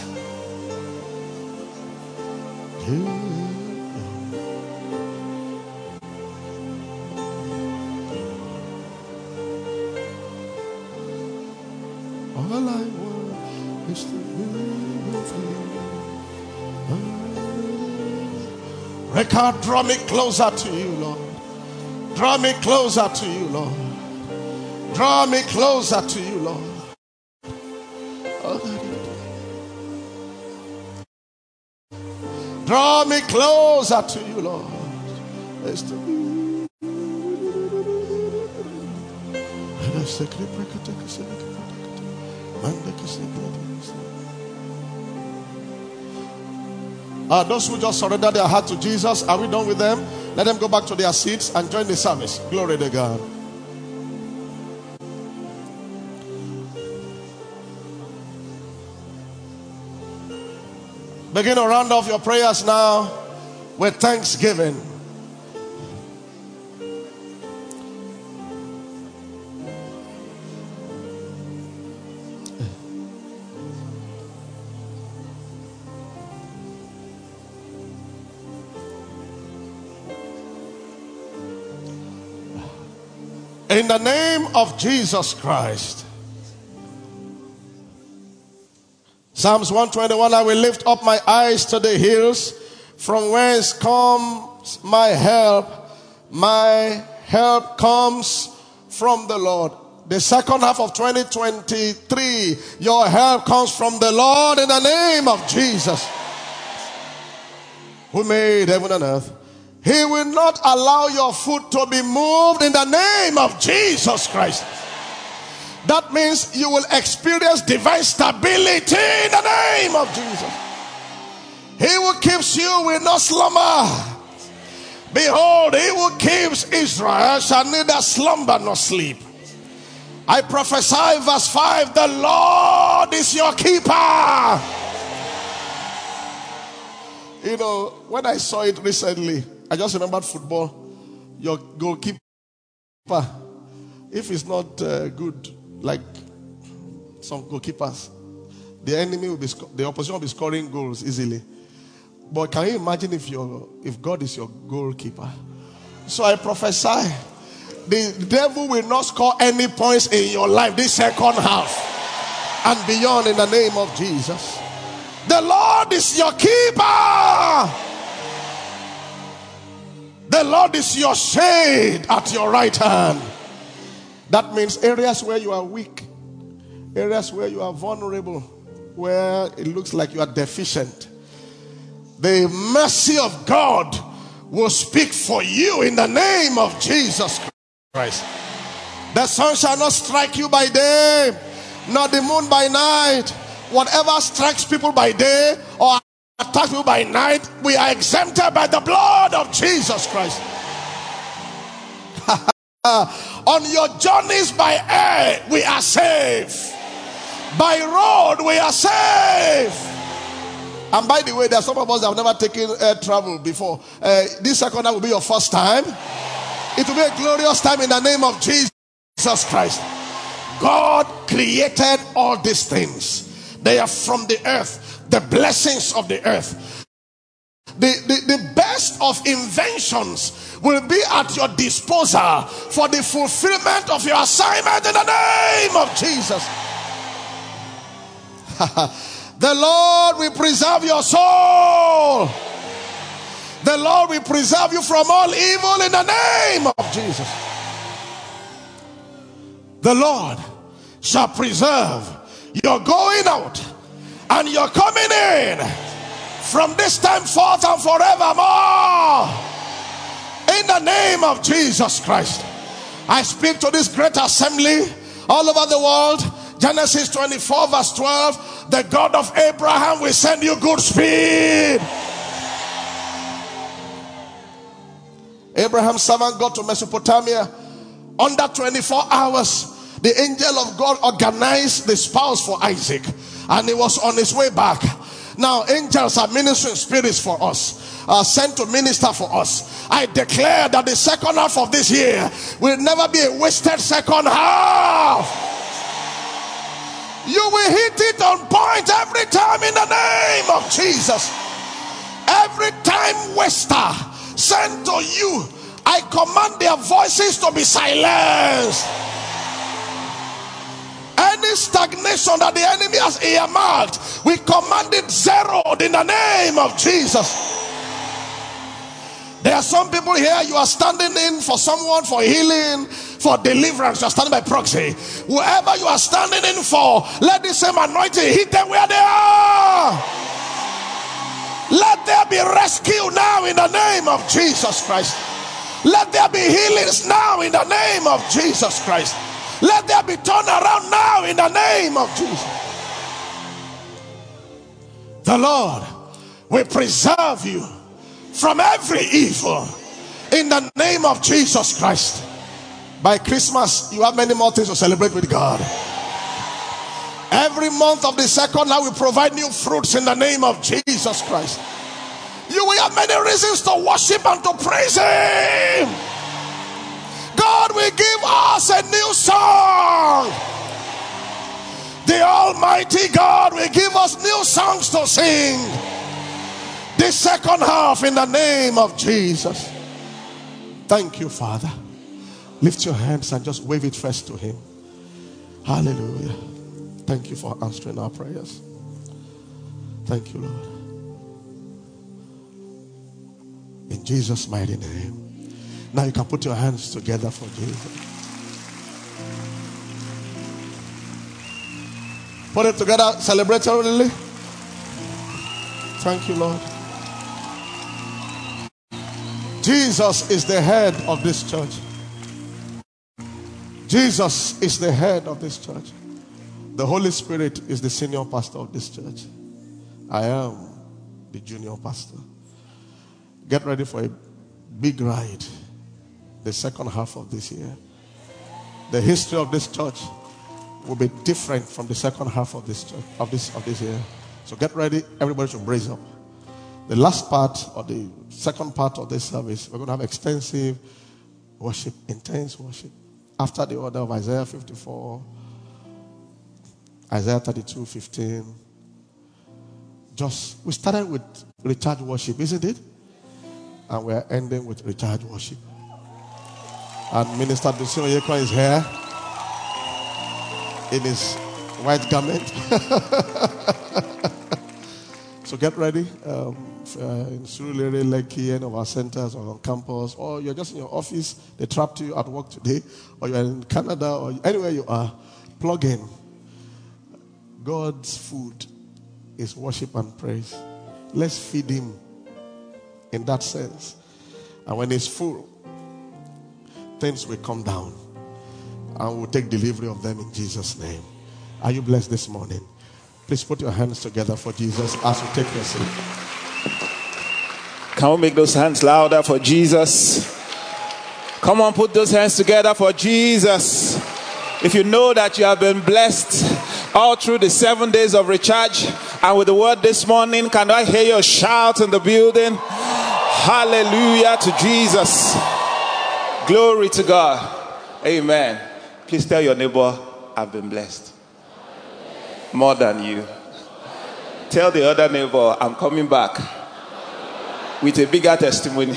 All I want is to be with you. Record, draw me closer to you, Lord. Draw me closer to you, Lord. Draw me closer to you, Lord. Draw me closer to you, Lord. It's to be. Those who just surrendered their heart to Jesus, are we done with them? Let them go back to their seats and join the service. Glory to God. Begin to round off your prayers now with thanksgiving. In the name of Jesus Christ. Psalms 121, I will lift up my eyes to the hills, from whence comes my help. My help comes from the Lord. The second half of 2023, your help comes from the Lord in the name of Jesus, who made heaven and earth. He will not allow your foot to be moved in the name of Jesus Christ. That means you will experience divine stability in the name of Jesus. He who keeps you will not slumber. Behold, he who keeps Israel shall neither slumber nor sleep. I prophesy, verse 5, the Lord is your keeper. You know, when I saw it recently, I just remembered football. Your goalkeeper, if it's not good, like some goalkeepers, the enemy will be the opposition will be scoring goals easily. But can you imagine if God is your goalkeeper? So I prophesy, the devil will not score any points in your life this second half and beyond in the name of Jesus. The Lord is your keeper. The Lord is your shade at your right hand. That means areas where you are weak, areas where you are vulnerable, where it looks like you are deficient. The mercy of God will speak for you in the name of Jesus Christ. The sun shall not strike you by day, nor the moon by night. Whatever strikes people by day or attacks people by night, we are exempted by the blood of Jesus Christ. On your journeys by air, we are safe. By road, we are safe. And by the way, there are some of us that have never taken air travel before. This second time will be your first time. It will be a glorious time in the name of Jesus Christ. God created all these things. They are from the earth, the blessings of the earth. The best of inventions will be at your disposal for the fulfillment of your assignment in the name of Jesus. The Lord will preserve your soul. The Lord will preserve you from all evil in the name of Jesus. The Lord shall preserve your going out and your coming in from this time forth and forevermore. In the name of Jesus Christ. I speak to this great assembly all over the world. Genesis 24 verse 12. The God of Abraham will send you good speed. Abraham's servant got to Mesopotamia. Under 24 hours, the angel of God organized the spouse for Isaac, and he was on his way back. Now, angels are ministering spirits for us, sent to minister for us. I declare that the second half of this year will never be a wasted second half. You will hit it on point every time in the name of Jesus. Every time waster sent to you, I command their voices to be silenced. Any stagnation that the enemy has earmarked, we command it zeroed in the name of Jesus. There are some people here, you are standing in for someone for healing, for deliverance. You are standing by proxy. Whoever you are standing in for, let the same anointing hit them where they are. Let there be rescue now in the name of Jesus Christ. Let there be healings now in the name of Jesus Christ. Let there be turned around now in the name of Jesus. The Lord will preserve you from every evil in the name of Jesus Christ. By Christmas, you have many more things to celebrate with God. Every month of the second, I will provide new fruits in the name of Jesus Christ. You will have many reasons to worship and to praise Him. God will give us a new song. The Almighty God will give us new songs to sing. The second half in the name of Jesus. Thank you, Father. Lift your hands and just wave it first to Him. Hallelujah. Thank you for answering our prayers. Thank you, Lord. In Jesus' mighty name. Now you can put your hands together for Jesus. Put it together celebratorily. Thank you, Lord. Jesus is the head of this church. Jesus is the head of this church. The Holy Spirit is the senior pastor of this church. I am the junior pastor. Get ready for a big ride the second half of this year. The history of this church will be different from the second half of this church, of this year. So get ready, everybody should brace up. The last part or the second part of this service, we're going to have extensive worship, intense worship. After the order of Isaiah 54, Isaiah 32:15. We started with recharge worship, isn't it? And we're ending with recharge worship. And Minister Dusin Oyeko is here in his white garment. So get ready. In Surulere, Lekki, any of our centers or on campus, or you're just in your office, they trapped you at work today, or you're in Canada, or anywhere you are, plug in. God's food is worship and praise. Let's feed Him in that sense. And when He's full, things will come down and we'll take delivery of them in Jesus' name. Are you blessed this morning? Please put your hands together for Jesus as you take your seat. Can we make those hands louder for Jesus? Come on, put those hands together for Jesus. If you know that you have been blessed all through the 7 days of recharge and with the word this morning, can I hear your shout in the building? Hallelujah to Jesus. Glory to God. Amen. Please tell your neighbor, I've been blessed. More than you. Tell the other neighbor, I'm coming back with a bigger testimony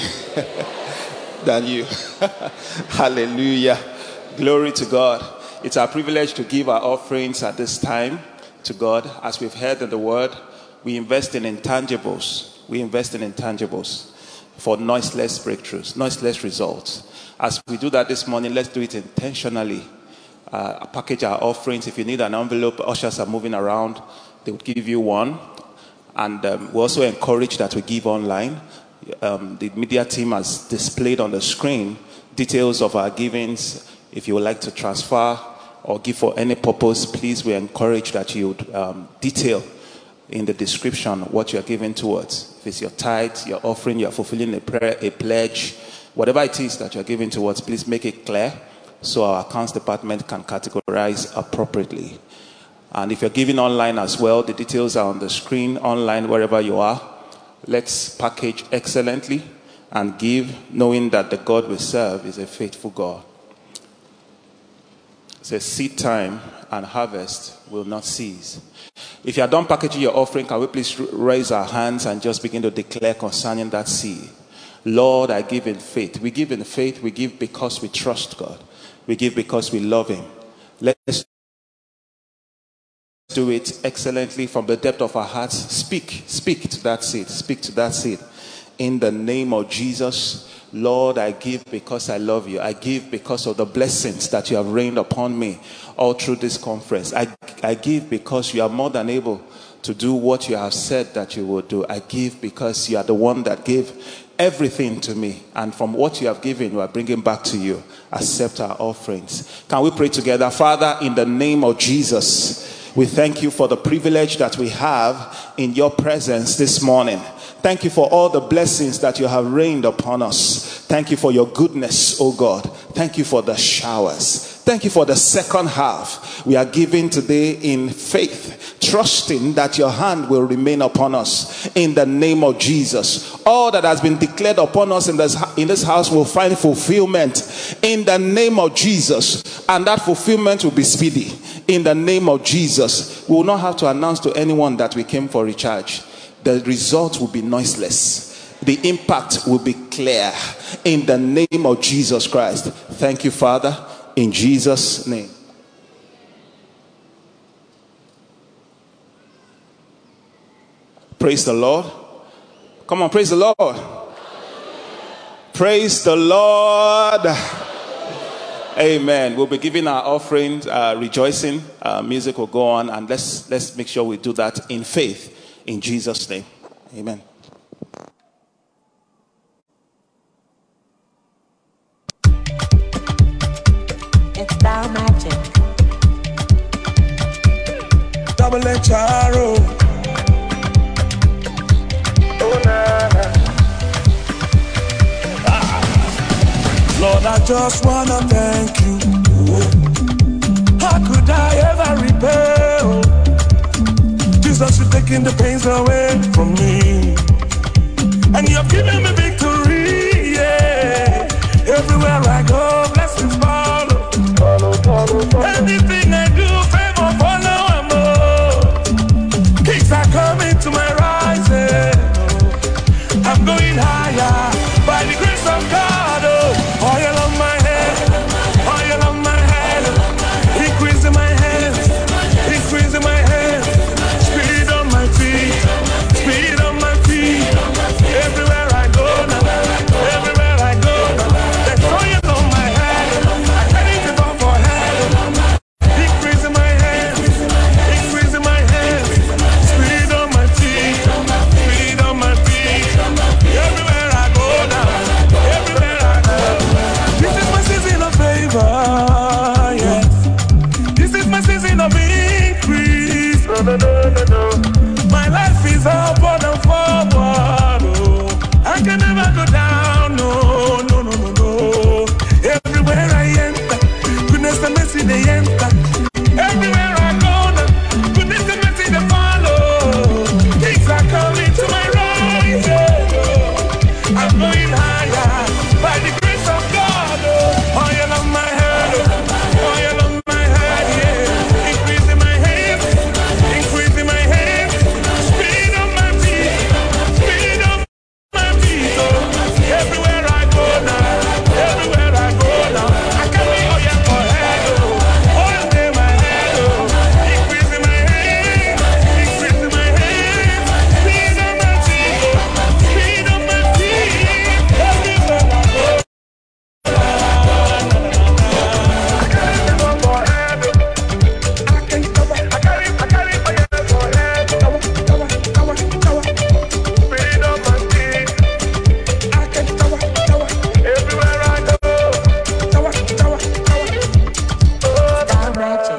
than you. Hallelujah. Glory to God. It's our privilege to give our offerings at this time to God. As we've heard in the word, we invest in intangibles. We invest in intangibles for noiseless breakthroughs, noiseless results. As we do that this morning, let's do it intentionally. Package our offerings. If you need an envelope, ushers are moving around. They would give you one. And we also encourage that we give online. The media team has displayed on the screen details of our givings. If you would like to transfer or give for any purpose, please, we encourage that you would detail in the description what you are giving towards. If it's your tithe, your offering, you are fulfilling a prayer, a pledge, whatever it is that you are giving towards, please make it clear so our accounts department can categorize appropriately. And if you're giving online as well, the details are on the screen, online, wherever you are. Let's package excellently and give, knowing that the God we serve is a faithful God. It says, seed time and harvest will not cease. If you are done packaging your offering, can we please raise our hands and just begin to declare concerning that seed? Lord, I give in faith. We give in faith. We give because we trust God. We give because we love Him. Let's do it excellently from the depth of our hearts. Speak to that seed. Speak to that seed. In the name of Jesus, Lord, I give because I love you. I give because of the blessings that you have rained upon me all through this conference. I give because you are more than able to do what you have said that you will do. I give because you are the one that gave everything to me. And from what you have given, we are bringing back to you. Accept our offerings. Can we pray together? Father, in the name of Jesus, we thank you for the privilege that we have in your presence this morning. Thank you for all the blessings that you have rained upon us. Thank you for your goodness, oh God. Thank you for the showers. Thank you for the second half we are giving today in faith, trusting that your hand will remain upon us in the name of Jesus. All that has been declared upon us in this house will find fulfillment in the name of Jesus, and that fulfillment will be speedy in the name of Jesus. We will not have to announce to anyone that we came for recharge. The result will be noiseless. The impact will be clear in the name of Jesus Christ. Thank you, Father, in Jesus' name. Praise the Lord. Come on, praise the Lord. Praise the Lord. Amen. We'll be giving our offerings, rejoicing. Music will go on, and let's make sure we do that in faith. In Jesus' name. Amen. It's Style Magic. Double HRO. Oh, nah. Lord, I just wanna thank you. How could I ever repay? Jesus, you're taking the pains away from me, and you're giving me victory, yeah. Everywhere I go, blessings follow. Anything I do, favor follow and more. Kings are coming to my rising. I'm going higher by the grace of God. Oh, oil on my head, oil on my head, increase in my hands, increase in my hands. Speed on my feet, everywhere I go now, everywhere I go now. There's oil on my head, I can't even go for head. Increase in my hands, increase in my hands. Speed on my feet, speed on my feet. Everywhere I go now, everywhere I go. This is my season of favor, yes. This is my season of increase. No. My life is upward and forward, oh. I can never go down, no. Everywhere I enter, goodness and mercy they enter. Everywhere I go now, goodness and mercy they follow. Things are coming to my rise, oh. I'm going higher by the grace of God, oh. Oil on my head, oil on my head, yeah. Increase in my hands, increase in my hands. Speed on my feet, oh. Everywhere I go now, everywhere I go now. I can be oil for head, oh. Oil in my head, oh. Increase in my hands, increase in my hands. Speed on my feet, oh. Speed on my feet, everywhere I go. I can't go for head, oh. I can't cover, I carry oil for head, cover. Speed on my feet, I can cover. Everywhere I go, cover. Style Magic.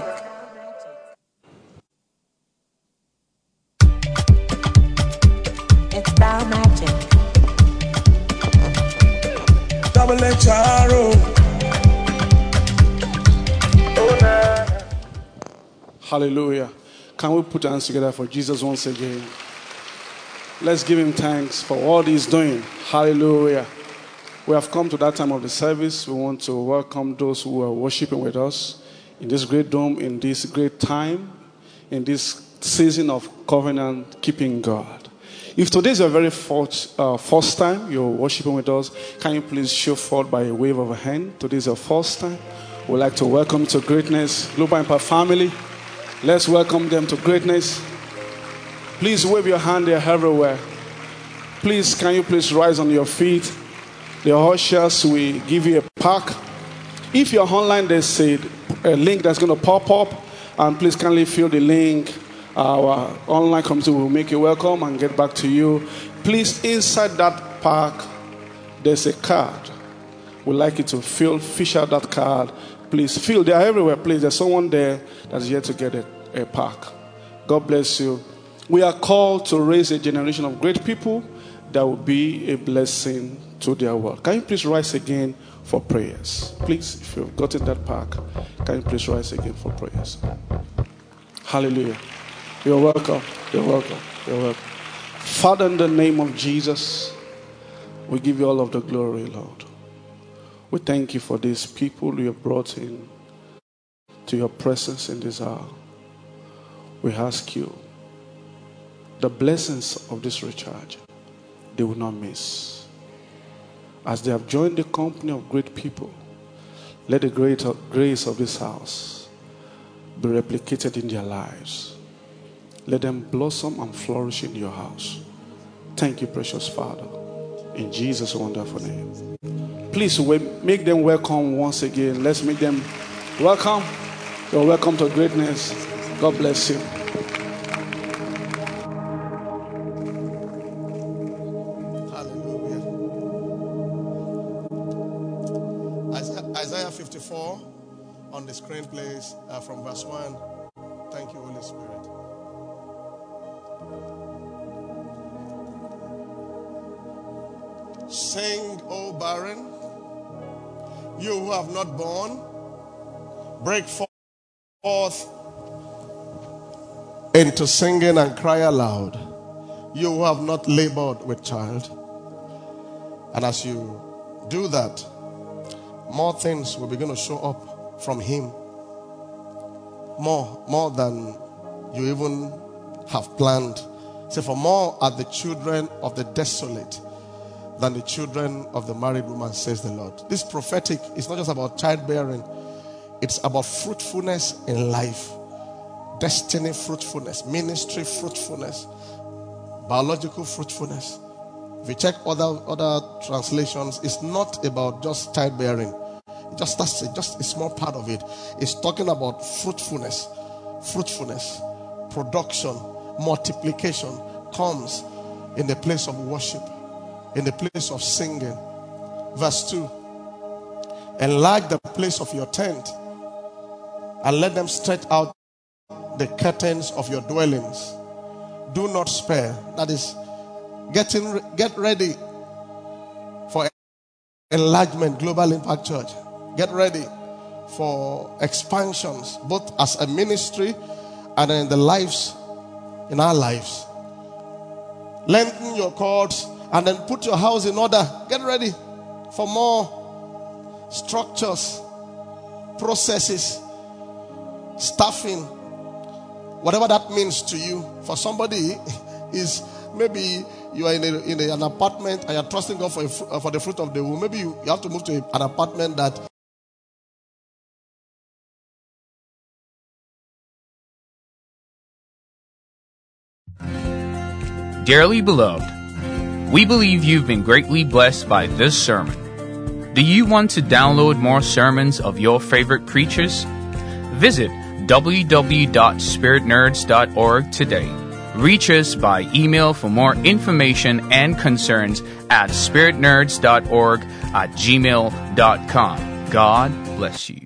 It's Style Magic. Double HRO. Oh, nah. Hallelujah. Can we put our hands together for Jesus once again? Let's give him thanks for what he's doing. Hallelujah. We have come to that time of the service. We want to welcome those who are worshiping with us in this great dome, in this great time, in this season of covenant keeping God. If today is your very first time you're worshiping with us, can you please show forth by a wave of a hand? Today is your first time. We'd like to welcome you to greatness. Global Impact family, let's welcome them to greatness. Please wave your hand there everywhere. Please, can you please rise on your feet? The ushers will give you a pack. If you're online, there's a link that's going to pop up. And please kindly fill the link Our online committee will make you welcome and get back to you. Please, inside that park, there's a card. We'd like you to fish out that card. Please fill. They are everywhere. Please, there's someone there that's yet to get a park. God bless you. We are called to raise a generation of great people that will be a blessing to their world. Can you please rise again for prayers? Please, if you've gotten that park, can you please rise again for prayers? Hallelujah. You're welcome. You're welcome. You're welcome. Father, in the name of Jesus, we give you all of the glory, Lord. We thank you for these people you have brought in to your presence in this hour. We ask you, the blessings of this recharge, they will not miss. As they have joined the company of great people, let the great grace of this house be replicated in their lives. Let them blossom and flourish in your house. Thank you, precious Father. In Jesus' wonderful name. Please make them welcome once again. Let's make them welcome. You're welcome to greatness. God bless you. Hallelujah. Isaiah 54 on the screen, please, from verse 1. Thank you, Holy Spirit. Sing, O barren, you who have not borne, break forth into singing and cry aloud, you who have not labored with child. And as you do that, more things will begin to show up from him. More than you even have planned. Say, for more are the children of the desolate than the children of the married woman, says the Lord. This prophetic is not just about childbearing. It's about fruitfulness in life. Destiny fruitfulness, ministry fruitfulness, biological fruitfulness. If you check other translations, it's not about just childbearing. That's just a small part of it. It's talking about fruitfulness, production, multiplication comes in the place of worship, in the place of singing. Verse 2. Enlarge the place of your tent and let them stretch out the curtains of your dwellings. Do not spare. That is, get ready for enlargement, Global Impact Church. Get ready for expansions, both as a ministry and in in our lives. Lengthen your cords and then put your house in order. Get ready for more structures, processes, staffing, whatever that means to you. For somebody is maybe you are in an apartment and you're trusting God for the fruit of the womb. Maybe you have to move to an apartment that Dearly beloved, we believe you've been greatly blessed by this sermon. Do you want to download more sermons of your favorite preachers? Visit www.spiritnerds.org today. Reach us by email for more information and concerns at spiritnerds.org@gmail.com. God bless you.